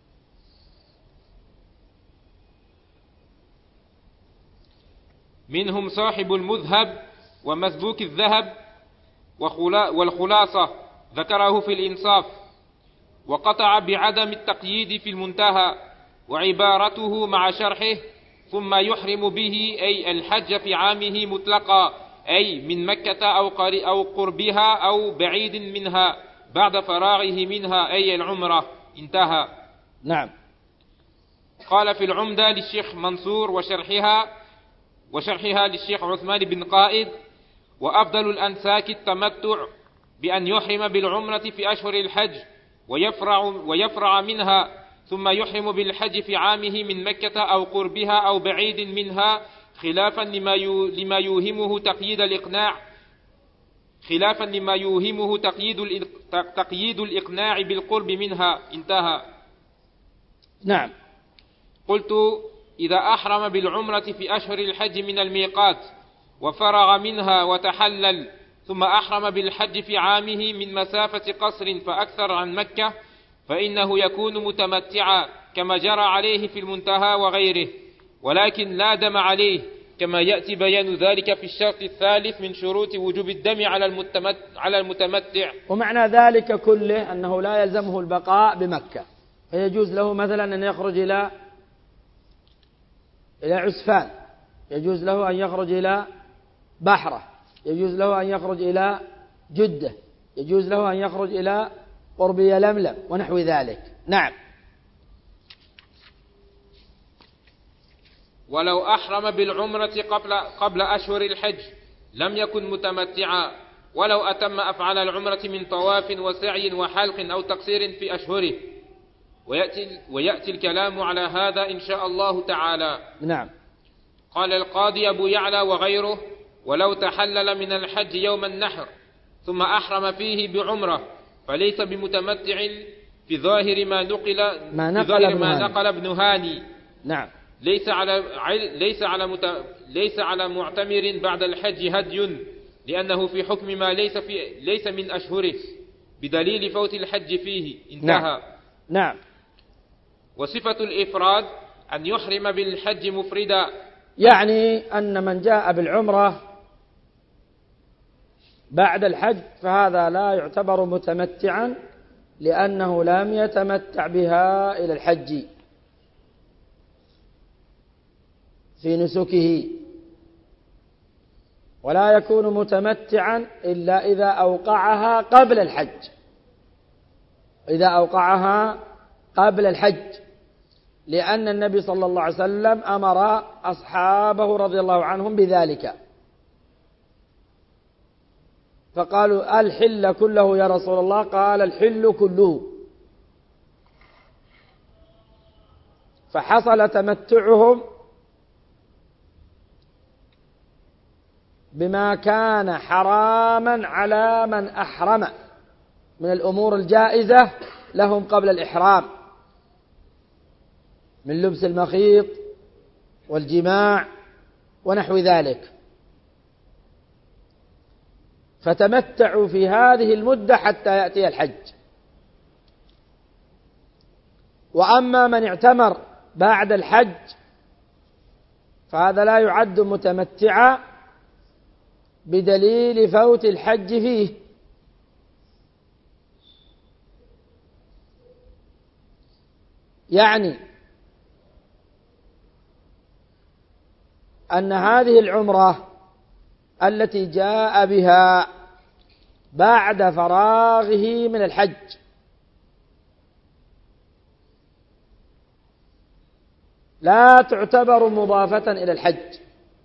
منهم صاحب المذهب ومسبوك الذهب، والخلاصة ذكره في الإنصاف، وقطع بعدم التقييد في المنتهى، وعبارته مع شرحه ثم يحرم به أي الحج في عامه مطلقا، أي من مكة أو قربها أو بعيد منها بعد فراغه منها، أي العمرة، انتهى.
نعم.
قال في العمدة للشيخ منصور وشرحها للشيخ عثمان بن قائد: وأفضل الأنساك التمتع بأن يحرم بالعمرة في أشهر الحج ويفرع منها، ثم يحرم بالحج في عامه من مكة أو قربها أو بعيد منها، خلافا لما يوهمه تقييد الإقناع بالقرب منها، انتهى.
نعم.
قلت: إذا أحرم بالعمرة في أشهر الحج من الميقات وفرغ منها وتحلل، ثم أحرم بالحج في عامه من مسافة قصر فأكثر عن مكة، فإنه يكون متمتعا كما جرى عليه في المنتهى وغيره، ولكن لا دم عليه، كما يأتي بيان ذلك في الشرط الثالث من شروط وجوب الدم على المتمتع.
ومعنى ذلك كله أنه لا يلزمه البقاء بمكة، فيجوز له مثلا أن يخرج إلى عسفان، يجوز له أن يخرج إلى بحرة، يجوز له أن يخرج إلى جدة، يجوز له أن يخرج إلى قرب يلملم ونحو ذلك. نعم.
ولو أحرم بالعمرة قبل أشهر الحج لم يكن متمتعا، ولو أتم أفعال العمرة من طواف وسعي وحلق أو تقصير في أشهره، ويأتي الكلام على هذا إن شاء الله تعالى.
نعم.
قال القاضي أبو يعلى وغيره: ولو تحلل من الحج يوم النحر ثم أحرم فيه بعمرة فليس بمتمتع في ظاهر ما نقل ابن هاني.
نعم.
ليس على معتمر بعد الحج هدي، لأنه في حكم ما ليس من أشهره بدليل فوت الحج فيه، انتهى.
نعم.
وصفة الإفراد أن يحرم بالحج مفردا،
يعني أن من جاء بالعمرة بعد الحج فهذا لا يعتبر متمتعا، لأنه لم يتمتع بها إلى الحج في نسكه، ولا يكون متمتعا إلا إذا أوقعها قبل الحج، لأن النبي صلى الله عليه وسلم أمر أصحابه رضي الله عنهم بذلك، فقالوا: الحل كله يا رسول الله؟ قال: الحل كله. فحصل تمتعهم بما كان حراما على من أحرم من الأمور الجائزة لهم قبل الإحرام، من لبس المخيط والجماع ونحو ذلك، فتمتعوا في هذه المدة حتى يأتي الحج. وأما من اعتمر بعد الحج فهذا لا يعد متمتعا بدليل فوت الحج فيه، يعني أن هذه العمرة التي جاء بها بعد فراغه من الحج لا تعتبر مضافة إلى الحج،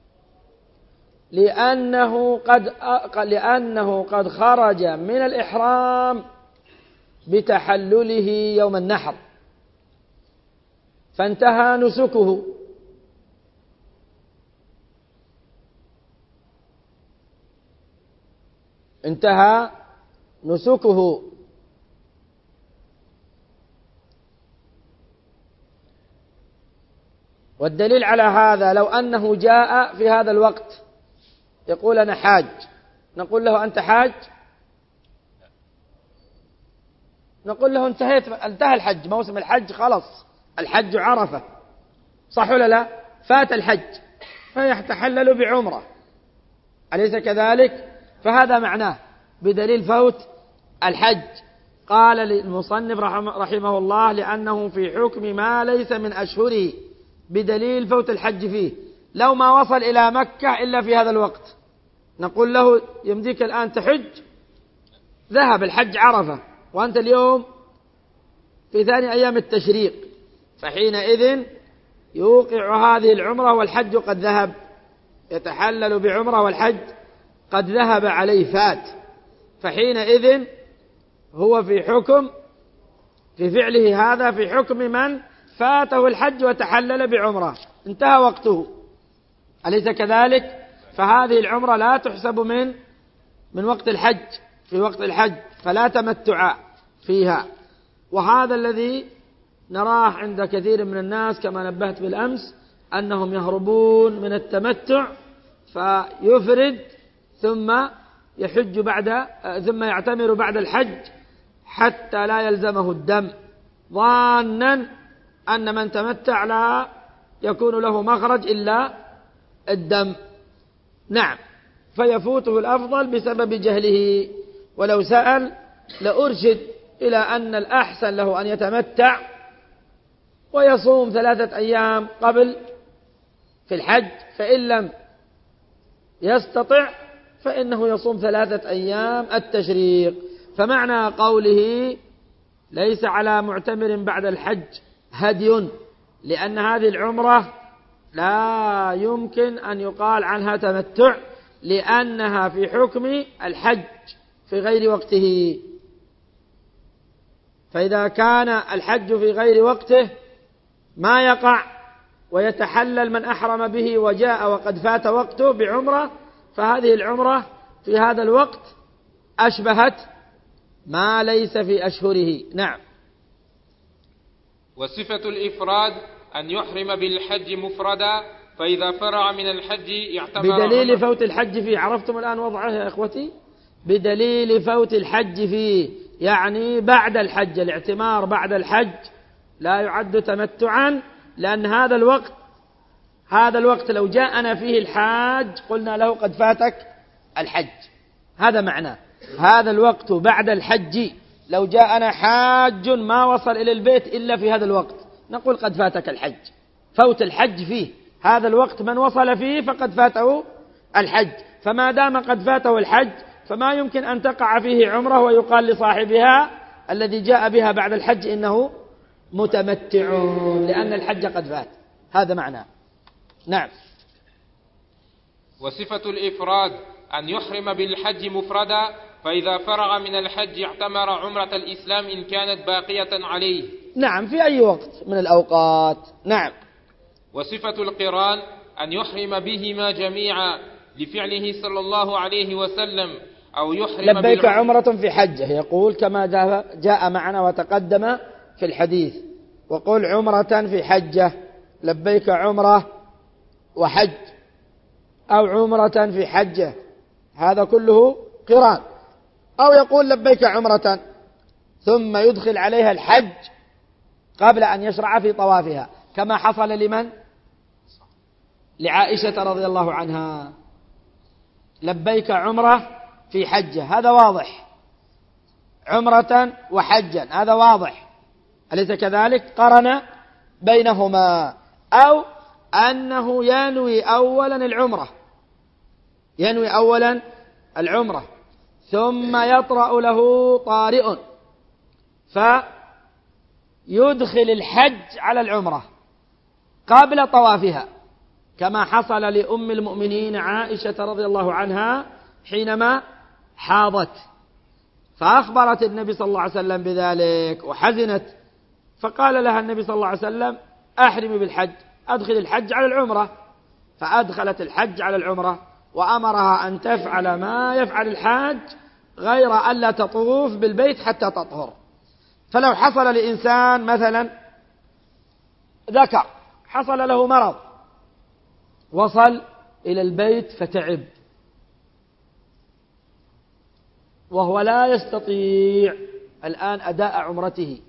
لأنه قد خرج من الإحرام بتحلله يوم النحر، فانتهى نسكه، انتهى نسكه. والدليل على هذا لو أنه جاء في هذا الوقت يقول أنا حاج، نقول له أنت حاج؟ نقول له انتهى الحج، موسم الحج خلص، الحج عرفة، صح ولا لا؟ فات الحج فيتحلل بعمرة، أليس كذلك؟ فهذا معناه بدليل فوت الحج. قال المصنف رحمه الله لأنه في حكم ما ليس من أشهره، بدليل فوت الحج فيه. لو ما وصل إلى مكة إلا في هذا الوقت نقول له يمديك الآن تحج، ذهب الحج عرفة وأنت اليوم في ثاني أيام التشريق، فحينئذ يوقع هذه العمرة والحج قد ذهب، يتحلل بعمرة والحج قد ذهب عليه فات، فحينئذ هو في حكم في فعله هذا في حكم من فاته الحج وتحلل بعمرة، انتهى وقته، أليس كذلك؟ فهذه العمرة لا تحسب من وقت الحج، في وقت الحج، فلا تمتع فيها. وهذا الذي نراه عند كثير من الناس كما نبهت بالأمس، أنهم يهربون من التمتع فيفرد ثم يحج ثم يعتمر بعد الحج حتى لا يلزمه الدم، ظانا أن من تمتع لا يكون له مخرج إلا الدم. نعم، فيفوته الأفضل بسبب جهله، ولو سأل لأرشد إلى أن الأحسن له أن يتمتع ويصوم 3 أيام قبل في الحج، فإن لم يستطع فإنه يصوم 3 أيام التشريق. فمعنى قوله ليس على معتمر بعد الحج هدي، لأن هذه العمرة لا يمكن أن يقال عنها تمتع، لأنها في حكم الحج في غير وقته. فإذا كان الحج في غير وقته ما يقع ويتحلل من أحرم به وجاء وقد فات وقته بعمرة، فهذه العمرة في هذا الوقت أشبهت ما ليس في أشهره. نعم.
وصفة الإفراد أن يحرم بالحج مفردا، فإذا فرع من الحج يعتبر
بدليل فوت الحج فيه. عرفتم الآن وضعه يا إخوتي؟ بدليل فوت الحج فيه، يعني بعد الحج، الاعتمار بعد الحج لا يعد تمتعا، لأن هذا الوقت لو جاءنا فيه الحاج قلنا له قد فاتك الحج، هذا معناه. هذا الوقت بعد الحج لو جاءنا حاج ما وصل إلى البيت إلا في هذا الوقت نقول قد فاتك الحج، فوت الحج فيه هذا الوقت، من وصل فيه فقد فاته الحج، فما دام قد فاته الحج فما يمكن أن تقع فيه عمره ويقال لصاحبها الذي جاء بها بعد الحج إنه متمتع، لأن الحج قد فات. هذا معناه. نعم.
وصفة الإفراد أن يحرم بالحج مفردا، فإذا فرغ من الحج اعتمر عمرة الإسلام إن كانت باقية عليه.
نعم، في أي وقت من الأوقات. نعم.
وصفة القران أن يحرم بهما جميعا لفعله صلى الله عليه وسلم، أو يحرم
لبيك عمرة في حجة، يقول كما جاء معنا وتقدم في الحديث، وقل عمرة في حجة، لبيك عمرة وحج، أو عمرة في حجة، هذا كله قران. أو يقول لبيك عمرة ثم يدخل عليها الحج قبل أن يشرع في طوافها، كما حصل لمن؟ لعائشة رضي الله عنها، لبيك عمرة في حجة، هذا واضح، عمرة وحجا هذا واضح، أليس كذلك؟ قرن بينهما. أو أنه ينوي أولا العمرة ثم يطرأ له طارئ فيدخل الحج على العمرة قبل طوافها، كما حصل لأم المؤمنين عائشة رضي الله عنها حينما حاضت، فأخبرت النبي صلى الله عليه وسلم بذلك وحزنت، فقال لها النبي صلى الله عليه وسلم أحرمي بالحج، أدخل الحج على العمرة، فأدخلت الحج على العمرة، وأمرها أن تفعل ما يفعل الحاج غير ألا تطوف بالبيت حتى تطهر. فلو حصل لإنسان مثلا ذكر حصل له مرض وصل إلى البيت فتعب وهو لا يستطيع الآن أداء عمرته،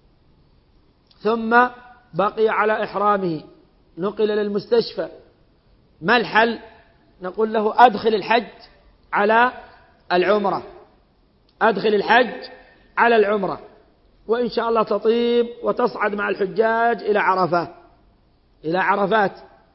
ثم بقي على إحرامه، نقل للمستشفى، ما الحل؟ نقول له أدخل الحج على العمرة، أدخل الحج على العمرة، وإن شاء الله تطيب وتصعد مع الحجاج إلى عرفات.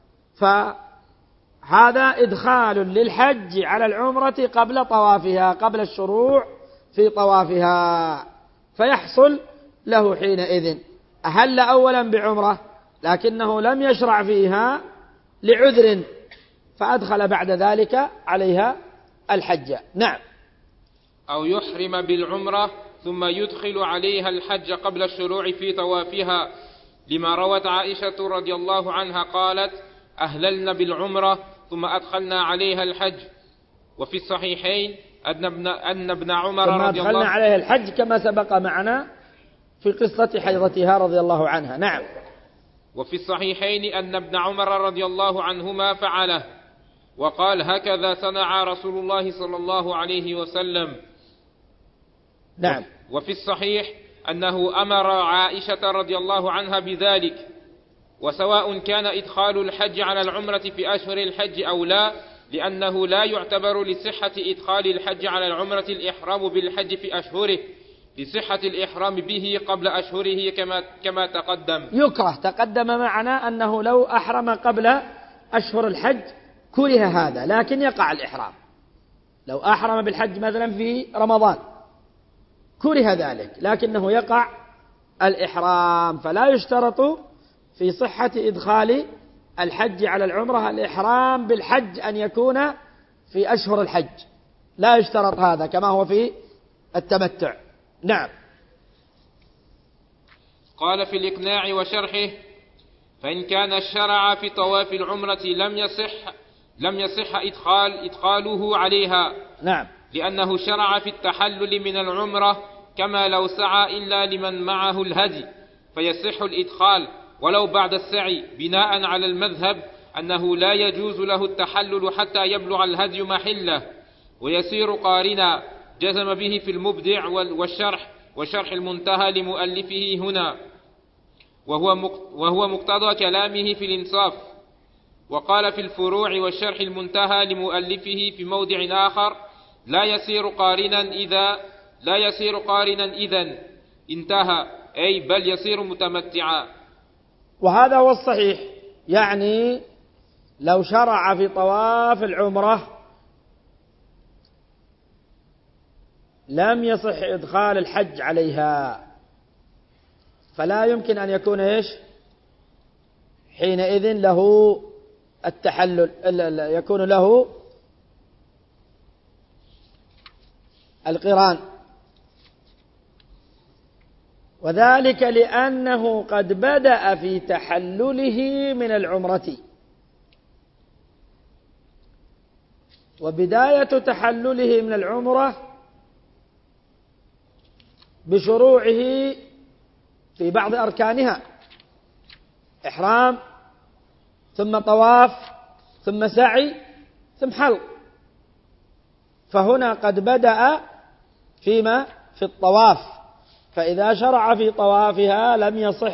فهذا إدخال للحج على العمرة قبل طوافها، قبل الشروع في طوافها، فيحصل له حينئذ أهل أولا بعمرة لكنه لم يشرع فيها لعذر، فأدخل بعد ذلك عليها الحج. نعم.
أو يحرم بالعمرة ثم يدخل عليها الحج قبل الشروع في طوافها، لما روت عائشة رضي الله عنها قالت: أهللنا بالعمرة ثم أدخلنا عليها الحج. وفي الصحيحين أن ابن عمر
ثم
رضي الله
أدخلنا عليها الحج كما سبق معنا في قصة حيضتها رضي الله عنها. نعم.
وفي الصحيحين أن ابن عمر رضي الله عنهما فعله وقال: هكذا صنع رسول الله صلى الله عليه وسلم.
نعم.
وفي الصحيح أنه أمر عائشة رضي الله عنها بذلك، وسواء كان إدخال الحج على العمرة في أشهر الحج أو لا، لأنه لا يعتبر لصحة إدخال الحج على العمرة الإحرام بالحج في أشهره، لصحة الإحرام به قبل أشهره كما تقدم.
يكره، تقدم معنا أنه لو أحرم قبل أشهر الحج كره هذا، لكن يقع الإحرام. لو أحرم بالحج مثلا في رمضان كره ذلك، لكنه يقع الإحرام. فلا يشترط في صحة إدخال الحج على العمرة الإحرام بالحج أن يكون في أشهر الحج، لا يشترط هذا كما هو في التمتع. نعم.
قال في الإقناع وشرحه: فإن كان الشرع في طواف العمرة لم يصح إدخاله عليها.
نعم.
لأنه شرع في التحلل من العمرة كما لو سعى إلا لمن معه الهدي، فيصح الإدخال ولو بعد السعي، بناء على المذهب أنه لا يجوز له التحلل حتى يبلغ الهدي محله ويصير قارنا، جزم به في المبدع وشرح المنتهى لمؤلفه هنا، وهو مقتضى كلامه في الإنصاف. وقال في الفروع والشرح المنتهى لمؤلفه في موضع آخر: لا يصير قارنا إذن انتهى، أي بل يصير متمتعا.
وهذا هو الصحيح، يعني لو شرع في طواف العمرة لم يصح إدخال الحج عليها، فلا يمكن أن يكون حينئذ له التحلل، يكون له القران، وذلك لأنه قد بدأ في تحلله من العمرة، وبداية تحلله من العمرة بشروعه في بعض أركانها: إحرام، ثم طواف، ثم سعي، ثم حلق. فهنا قد بدأ في الطواف، فإذا شرع في طوافها لم يصح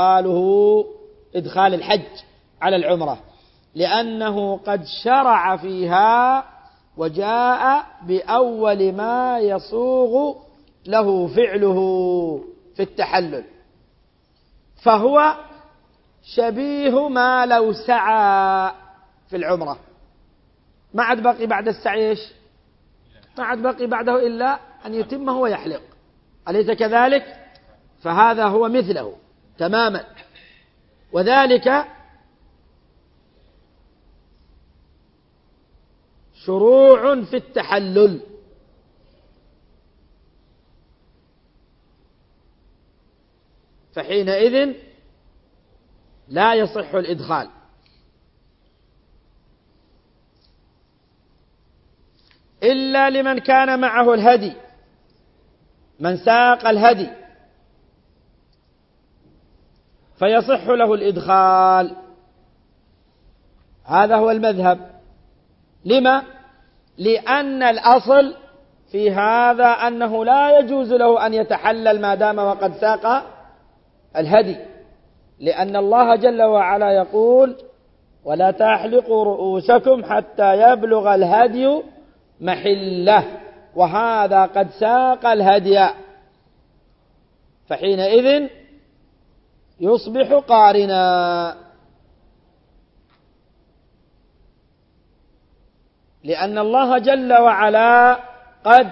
إدخال الحج على العمرة، لأنه قد شرع فيها وجاء بأول ما يصوغ له فعله في التحلل، فهو شبيه ما لو سعى في العمرة، ما عاد بقي بعد السعي ما عاد بقي بعده إلا أن يتمه ويحلق، أليس كذلك؟ فهذا هو مثله تماما. وذلك شروع في التحلل، فحينئذ لا يصح الإدخال. إلا لمن كان معه الهدي، من ساق الهدي فيصح له الإدخال. هذا هو المذهب. لما؟ لأن الأصل في هذا أنه لا يجوز له أن يتحلل ما دام وقد ساق الهدي، لأن الله جل وعلا يقول: ولا تحلقوا رؤوسكم حتى يبلغ الهدي محله، وهذا قد ساق الهدي، فحينئذ يصبح قارنا، لأن الله جل وعلا قد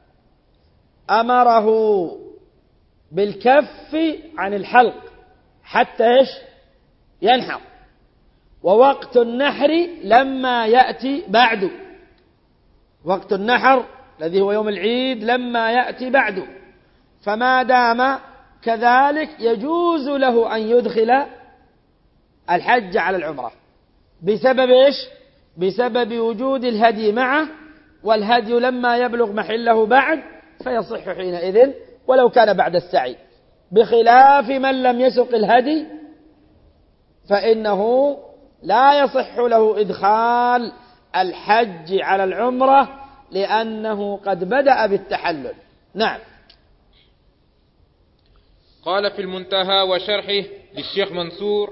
أمره بالكف عن الحلق حتى ينحر، ووقت النحر لما يأتي بعد، وقت النحر الذي هو يوم العيد لما يأتي بعد، فما دام كذلك يجوز له أن يدخل الحج على العمرة بسبب بسبب وجود الهدي معه، والهدي لما يبلغ محله بعد فيصح حينئذ ولو كان بعد السعي، بخلاف من لم يسق الهدي فإنه لا يصح له إدخال الحج على العمرة لأنه قد بدأ بالتحلل. نعم.
قال في المنتهى وشرحه للشيخ منصور: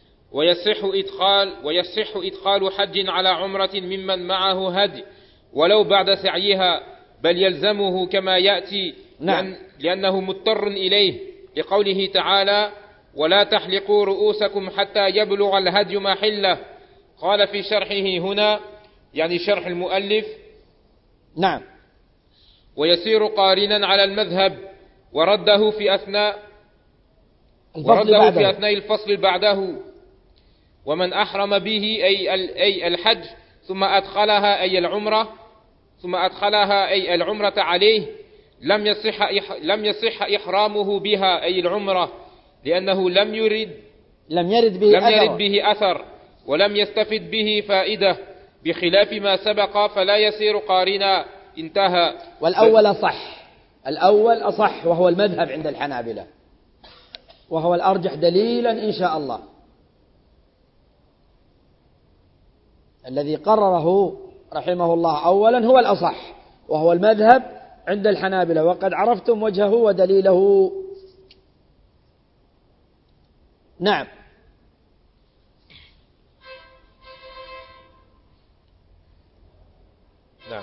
ويصح إدخال حج على عمرة ممن معه هدي ولو بعد سعيها، بل يلزمه كما يأتي.
نعم.
لأنه مضطر إليه، لقوله تعالى: ولا تحلقوا رؤوسكم حتى يبلغ الهدي محله. قال في شرحه هنا، يعني شرح المؤلف:
نعم.
ويصير قارنا على المذهب، ورده في أثناء الفصل بعده. ومن أحرم به أي الحج ثم أدخلها أي العمرة عليه لم يصح إحرامه بها أي العمرة، لأنه لم يرد به أثر ولم يستفد به فائدة، بخلاف ما سبق فلا يصير قارنا. انتهى.
والأول أصح وهو المذهب عند الحنابلة، وهو الأرجح دليلا إن شاء الله. الذي قرره رحمه الله أولا هو الأصح وهو المذهب عند الحنابلة، وقد عرفتم وجهه ودليله. نعم.
نعم.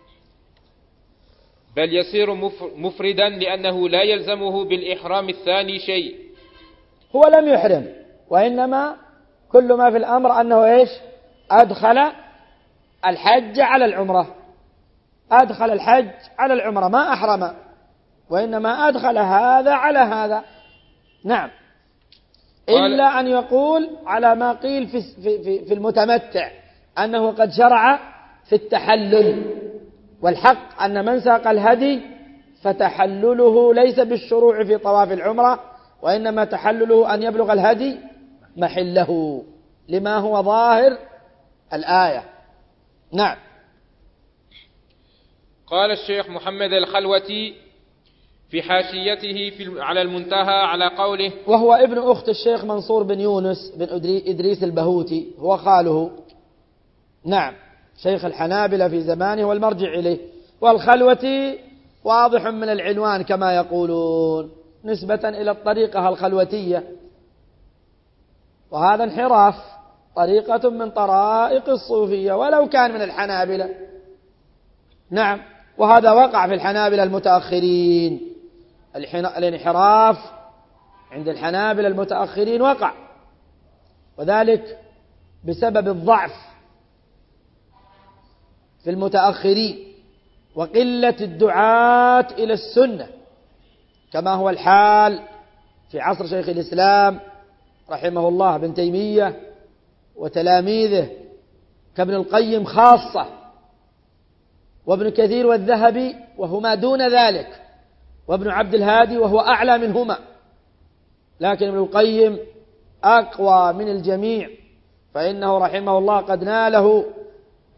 بل يصير مفردا لأنه لا يلزمه بالإحرام الثاني شيء.
هو لم يحرم، وإنما كل ما في الأمر أنه أدخل الحج على العمرة، أدخل الحج على العمرة، ما أحرم، وإنما أدخل هذا على هذا. نعم. إلا أن يقول على ما قيل في المتمتع أنه قد شرع في التحلل، والحق أن من ساق الهدي فتحلله ليس بالشروع في طواف العمرة، وإنما تحلله أن يبلغ الهدي محله لما هو ظاهر الآية. نعم.
قال الشيخ محمد الخلوتي في حاشيته على المنتهى على قوله:
وهو ابن أخت الشيخ منصور بن يونس بن إدريس البهوتي، هو خاله. نعم. شيخ الحنابلة في زمانه والمرجع إليه. والخلوتي واضح من العنوان كما يقولون، نسبة إلى الطريقة الخلوتية، وهذا انحراف، طريقة من طرائق الصوفية ولو كان من الحنابلة. نعم. وهذا وقع في الحنابلة المتأخرين، الانحراف عند الحنابلة المتأخرين وقع، وذلك بسبب الضعف في المتأخرين وقلة الدعاة إلى السنة، كما هو الحال في عصر شيخ الإسلام رحمه الله ابن تيمية وتلاميذه كابن القيم خاصة، وابن كثير والذهبي وهما دون ذلك، وابن عبد الهادي وهو أعلى منهما، لكن ابن القيم أقوى من الجميع، فإنه رحمه الله قد ناله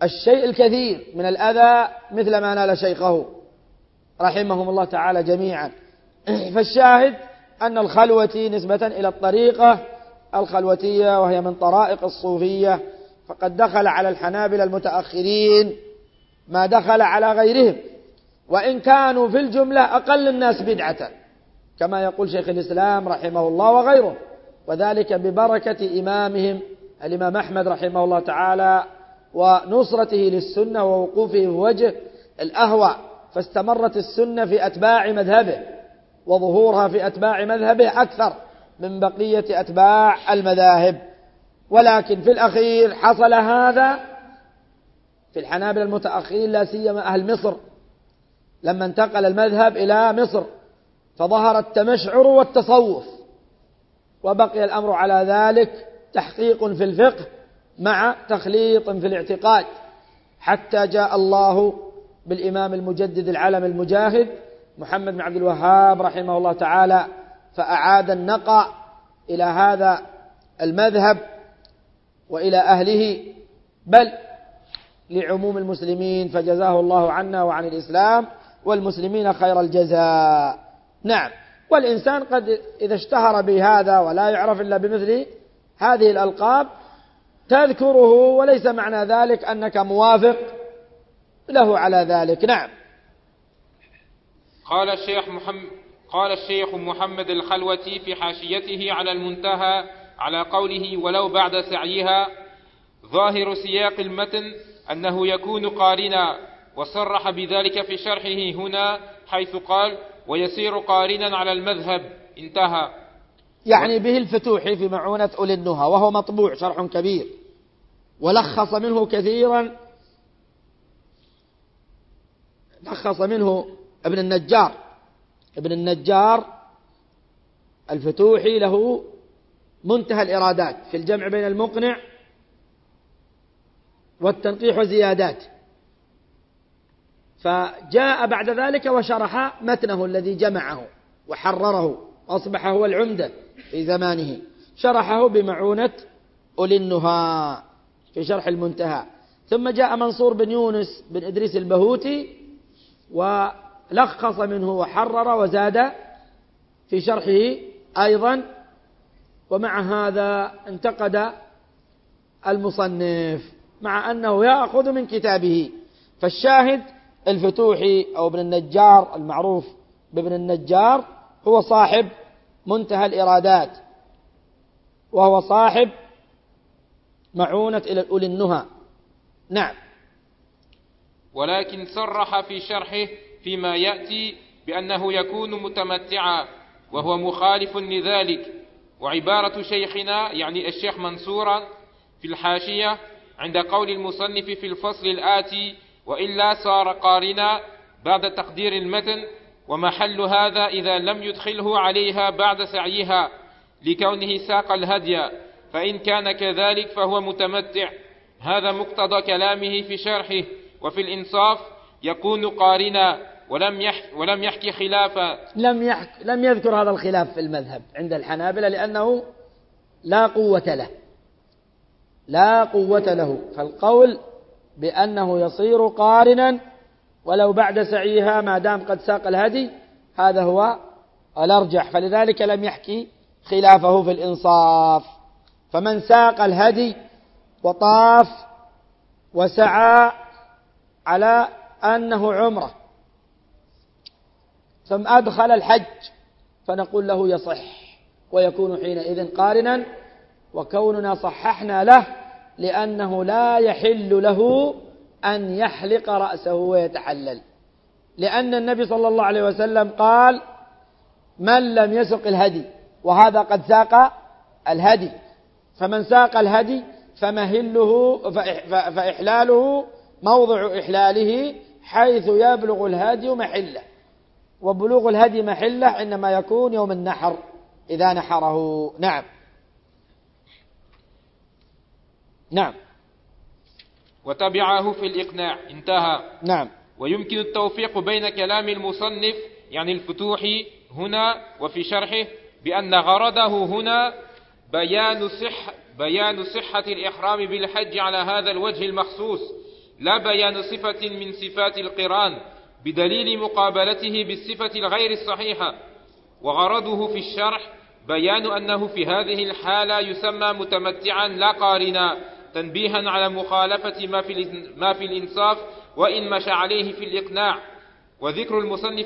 الشيء الكثير من الأذى مثل ما نال شيخه رحمهم الله تعالى جميعا. فالشاهد أن الخلوة نسبة إلى الطريقة الخلوتية، وهي من طرائق الصوفية، فقد دخل على الحنابلة المتأخرين ما دخل على غيرهم، وإن كانوا في الجملة أقل الناس بدعة، كما يقول شيخ الإسلام رحمه الله وغيره، وذلك ببركة إمامهم الإمام أحمد رحمه الله تعالى ونصرته للسنة ووقوفه في وجه الأهواء، فاستمرت السنة في أتباع مذهبه وظهورها في أتباع مذهبه أكثر من بقية أتباع المذاهب. ولكن في الأخير حصل هذا في الحنابلة المتأخرين، لا سيما أهل مصر، لما انتقل المذهب إلى مصر فظهر التمشعر والتصوف، وبقي الأمر على ذلك تحقيق في الفقه مع تخليط في الاعتقاد، حتى جاء الله بالإمام المجدد العلم المجاهد محمد بن عبد الوهاب رحمه الله تعالى، فأعاد النقع إلى هذا المذهب وإلى أهله، بل لعموم المسلمين، فجزاه الله عنا وعن الإسلام والمسلمين خير الجزاء. نعم. والإنسان قد إذا اشتهر بهذا ولا يعرف إلا بمثل هذه الألقاب تذكره، وليس معنى ذلك أنك موافق له على ذلك. نعم.
قال الشيخ محمد الخلوتي في حاشيته على المنتهى على قوله ولو بعد سعيها: ظاهر سياق المتن أنه يكون قارنا، وصرح بذلك في شرحه هنا حيث قال: ويسير قارنا على المذهب، انتهى.
يعني به الفتوحي في معونة أولي النهى، وهو مطبوع شرح كبير، ولخص منه كثيرا، لخص منه ابن النجار الفتوحي، له منتهى الإرادات في الجمع بين المقنع والتنقيح وزيادات، فجاء بعد ذلك وشرح متنه الذي جمعه وحرره، أصبح هو العمدة في زمانه، شرحه بمعونة أولي النهى في شرح المنتهى. ثم جاء منصور بن يونس بن إدريس البهوتي ولخص منه وحرر وزاد في شرحه أيضا، ومع هذا انتقد المصنف مع أنه يأخذ من كتابه. فالشاهد الفتوحي أو ابن النجار المعروف بابن النجار هو صاحب منتهى الإرادات، وهو صاحب معونة إلى أولي النهى. نعم.
ولكن صرح في شرحه فيما يأتي بأنه يكون متمتعا، وهو مخالف لذلك. وعبارة شيخنا يعني الشيخ منصورا في الحاشية عند قول المصنف في الفصل الآتي: وإلا صار قارنا بعد تقدير المتن، ومحل هذا إذا لم يدخله عليها بعد سعيها لكونه ساق الهدي، فإن كان كذلك فهو متمتع. هذا مقتضى كلامه في شرحه. وفي الإنصاف يكون قارنا ولم يحكي خلافا.
لم يذكر هذا الخلاف في المذهب عند الحنابلة، لأنه لا قوة له، فالقول بأنه يصير قارنا ولو بعد سعيها ما دام قد ساق الهدي هذا هو الأرجح، فلذلك لم يحكي خلافه في الإنصاف. فمن ساق الهدي وطاف وسعى على أنه عمره ثم أدخل الحج فنقول له يصح ويكون حينئذ قارنا، وكوننا صححنا له لأنه لا يحل له أن يحلق رأسه ويتحلل، لأن النبي صلى الله عليه وسلم قال: من لم يسق الهدي، وهذا قد ساق الهدي، فمن ساق الهدي فإحلاله موضع إحلاله حيث يبلغ الهدي محله، وبلوغ الهدي محله إنما يكون يوم النحر إذا نحره. نعم. نعم.
وتبعه في الإقناع، انتهى.
نعم.
ويمكن التوفيق بين كلام المصنف يعني الفتوحي هنا وفي شرحه بأن غرضه هنا بيان صحة الإحرام بالحج على هذا الوجه المخصوص، لا بيان صفة من صفات القران بدليل مقابلته بالصفة الغير الصحيحة. وغرضه في الشرح بيان أنه في هذه الحالة يسمى متمتعا لا قارنا، تنبيها على مخالفة ما في الإنصاف وإن مشى عليه في الإقناع. وذكر المصنف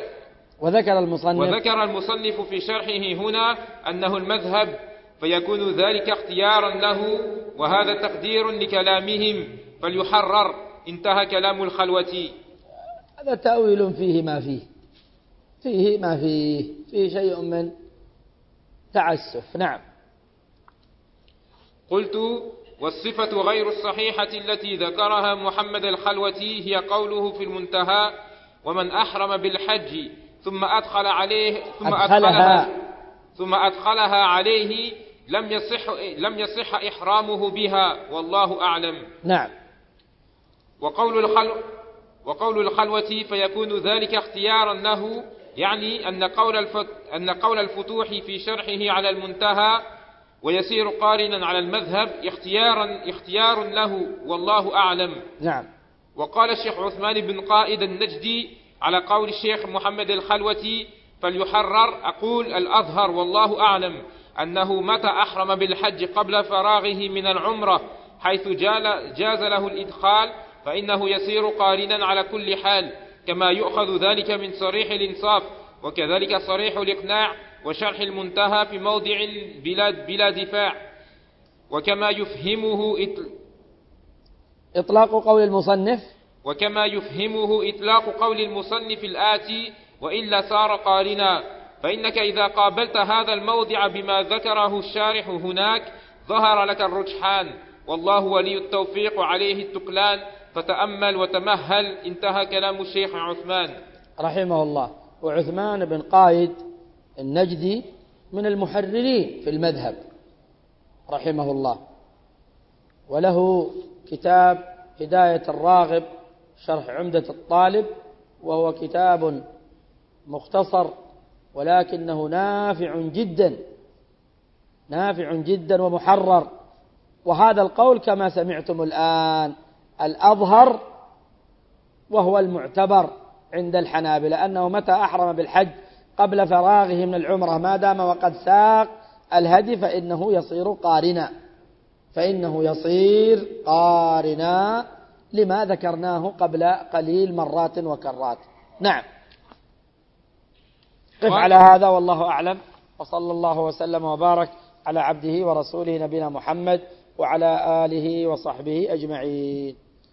في شرحه هنا أنه المذهب، فيكون ذلك اختيارا له، وهذا تقدير لكلامهم، فليحرر. انتهى كلام الخلوتي.
هذا تأويل فيه ما فيه شيء من تعسف. نعم.
قلت: والصفة غير الصحيحة التي ذكرها محمد الخلوتي هي قوله في المنتهى: ومن أحرم بالحج ثم أدخلها عليه لم يصح إحرامه بها، والله أعلم.
نعم.
وقول الخلوة فيكون ذلك اختيارا له، يعني أن قول الفتوح في شرحه على المنتهى ويسير قارنا على المذهب اختيار له، والله أعلم.
نعم.
وقال الشيخ عثمان بن قائد النجدي على قول الشيخ محمد الخلوتي: فليحرر. أقول: الأظهر والله أعلم أنه متى أحرم بالحج قبل فراغه من العمرة حيث جاز له الإدخال فإنه يسير قارنا على كل حال، كما يؤخذ ذلك من صريح الإنصاف، وكذلك صريح الإقناع وشرح المنتهى في موضع بلا دفاع. وكما يفهمه إطلاق قول المصنف الآتي: وإلا صار قارنا. فإنك إذا قابلت هذا الموضع بما ذكره الشارح هناك ظهر لك الرجحان، والله ولي التوفيق عليه التقلان، فتأمل وتمهل. انتهى كلام الشيخ عثمان
رحمه الله. وعثمان بن قائد النجدي من المحررين في المذهب رحمه الله، وله كتاب هداية الراغب شرح عمدة الطالب، وهو كتاب مختصر ولكنه نافع جدا ومحرر. وهذا القول كما سمعتم الآن الأظهر وهو المعتبر عند الحنابلة، أنه متى أحرم بالحج قبل فراغه من العمرة ما دام وقد ساق الهدي فإنه يصير قارنا لما ذكرناه قبل قليل مرات وكرات. نعم. قف على هذا والله أعلم، وصلى الله وسلم وبارك على عبده ورسوله نبينا محمد وعلى آله وصحبه أجمعين.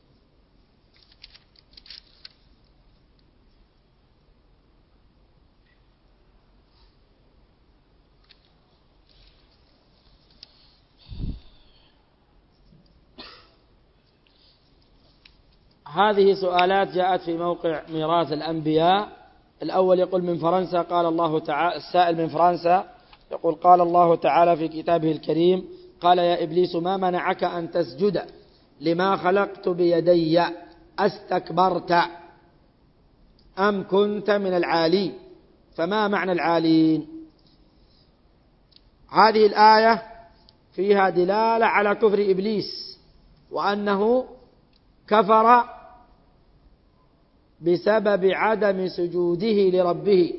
هذه سؤالات جاءت في موقع ميراث الأنبياء. الأول يقول: من فرنسا، قال الله تعالى، السائل من فرنسا يقول: قال الله تعالى في كتابه الكريم: قال يا إبليس ما منعك أن تسجد لما خلقت بيدي أستكبرت أم كنت من العالين؟ فما معنى العالين؟ هذه الآية فيها دلالة على كفر إبليس، وأنه كفر بسبب عدم سجوده لربه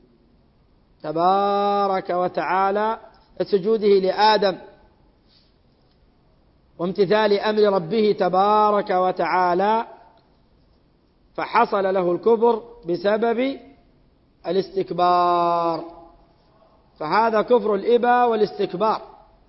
تبارك وتعالى، سجوده لآدم وامتثال أمر ربه تبارك وتعالى، فحصل له الكفر بسبب الاستكبار. فهذا كفر الإباء والاستكبار،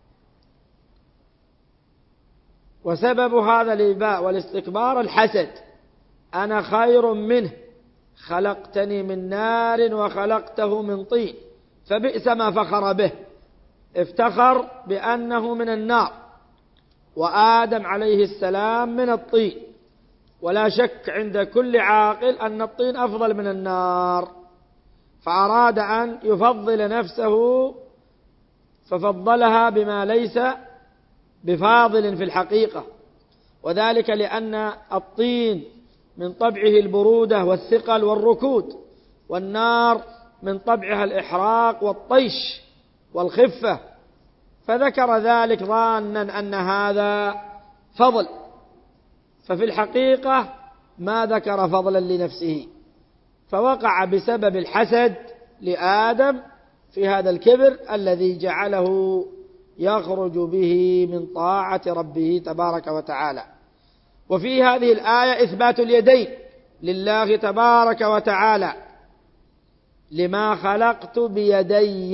وسبب هذا الإباء والاستكبار الحسد: أنا خير منه خلقتني من نار وخلقته من طين. فبئس ما فخر به، افتخر بأنه من النار وآدم عليه السلام من الطين، ولا شك عند كل عاقل أن الطين أفضل من النار، فأراد أن يفضل نفسه ففضلها بما ليس بفاضل في الحقيقة، وذلك لأن الطين من طبعه البرودة والثقل والركود، والنار من طبعها الإحراق والطيش والخفة، فذكر ذلك ظانا أن هذا فضل، ففي الحقيقة ما ذكر فضلا لنفسه، فوقع بسبب الحسد لآدم في هذا الكبر الذي جعله يخرج به من طاعة ربه تبارك وتعالى. وفي هذه الآية إثبات اليدين لله تبارك وتعالى: لما خلقت بيدي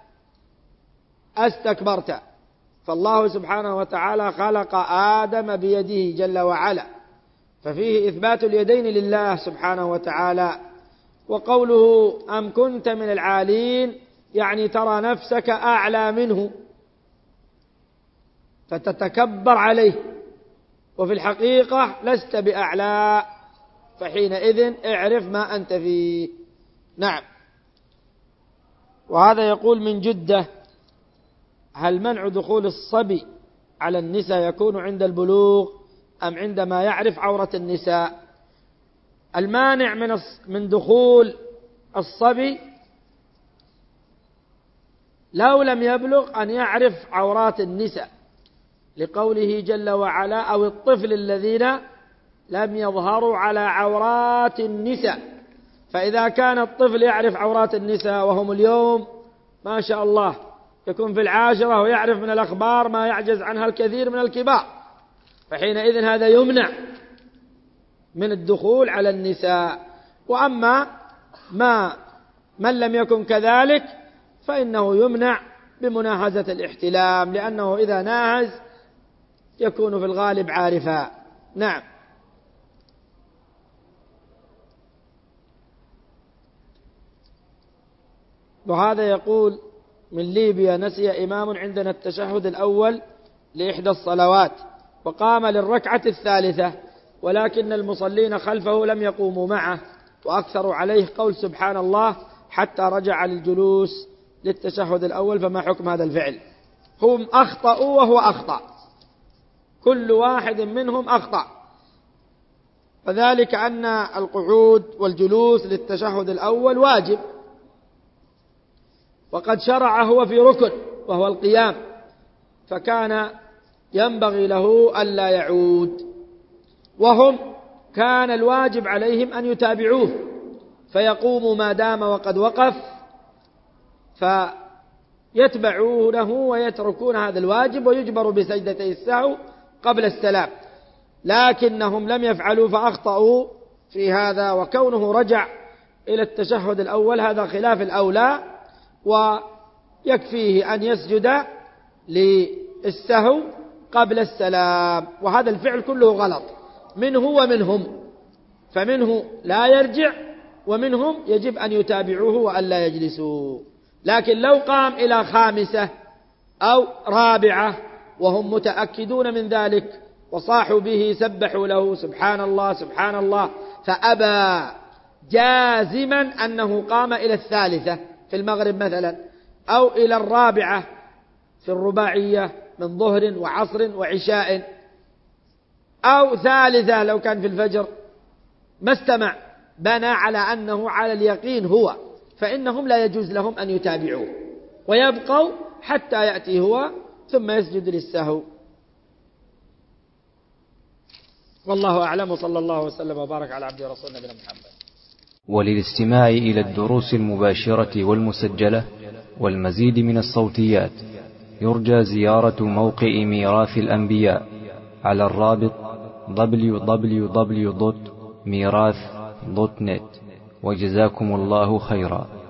أستكبرت. فالله سبحانه وتعالى خلق آدم بيده جل وعلا، ففيه إثبات اليدين لله سبحانه وتعالى. وقوله أم كنت من العالين يعني ترى نفسك أعلى منه فتتكبر عليه، وفي الحقيقة لست بأعلى، فحينئذ اعرف ما أنت فيه. نعم. وهذا يقول من جدة: هل منع دخول الصبي على النساء يكون عند البلوغ أم عندما يعرف عورة النساء؟ المانع من دخول الصبي لو لم يبلغ أن يعرف عورات النساء، لقوله جل وعلا: أو الطفل الذين لم يظهروا على عورات النساء. فإذا كان الطفل يعرف عورات النساء، وهم اليوم ما شاء الله يكون في العاشرة ويعرف من الأخبار ما يعجز عنها الكثير من الكبار، فحينئذ هذا يمنع من الدخول على النساء. وأما من لم يكن كذلك فإنه يمنع بمناهزة الاحتلام، لأنه إذا ناهز يكون في الغالب عارفا. نعم. وهذا يقول من ليبيا: نسي إمام عندنا التشهد الأول لإحدى الصلوات وقام للركعة الثالثة، ولكن المصلين خلفه لم يقوموا معه وأكثروا عليه قول سبحان الله حتى رجع للجلوس للتشهد الأول، فما حكم هذا الفعل؟ هم أخطأوا وهو أخطأ، كل واحد منهم أخطأ، وذلك أن القعود والجلوس للتشهد الأول واجب، وقد شرع هو في ركن وهو القيام، فكان ينبغي له ألا يعود، وهم كان الواجب عليهم أن يتابعوه فيقوموا ما دام وقد وقف، فيتبعونه ويتركون هذا الواجب ويجبروا بسجدتي السهو قبل السلام، لكنهم لم يفعلوا فأخطأوا في هذا. وكونه رجع إلى التشهد الأول هذا خلاف الأولى، ويكفيه أن يسجد للسهو قبل السلام، وهذا الفعل كله غلط منه ومنهم، فمنه لا يرجع ومنهم يجب أن يتابعوه وألا يجلسوا. لكن لو قام إلى خامسة أو رابعة وهم متأكدون من ذلك وصاحوا به سبحوا له سبحان الله سبحان الله، فأبى جازما أنه قام إلى الثالثة في المغرب مثلا، أو إلى الرابعة في الرباعية من ظهر وعصر وعشاء، أو ثالثة لو كان في الفجر، ما استمع، بنى على أنه على اليقين هو، فإنهم لا يجوز لهم أن يتابعوه ويبقوا حتى يأتي هو ثم يسجد للسهو. والله أعلم، وصلى الله وسلم وبارك على عبده ورسوله نبينا محمد.
وللاستماع إلى الدروس المباشرة والمسجلة والمزيد من الصوتيات يرجى زيارة موقع ميراث الأنبياء على الرابط www.mirath.net. وجزاكم الله خيرا.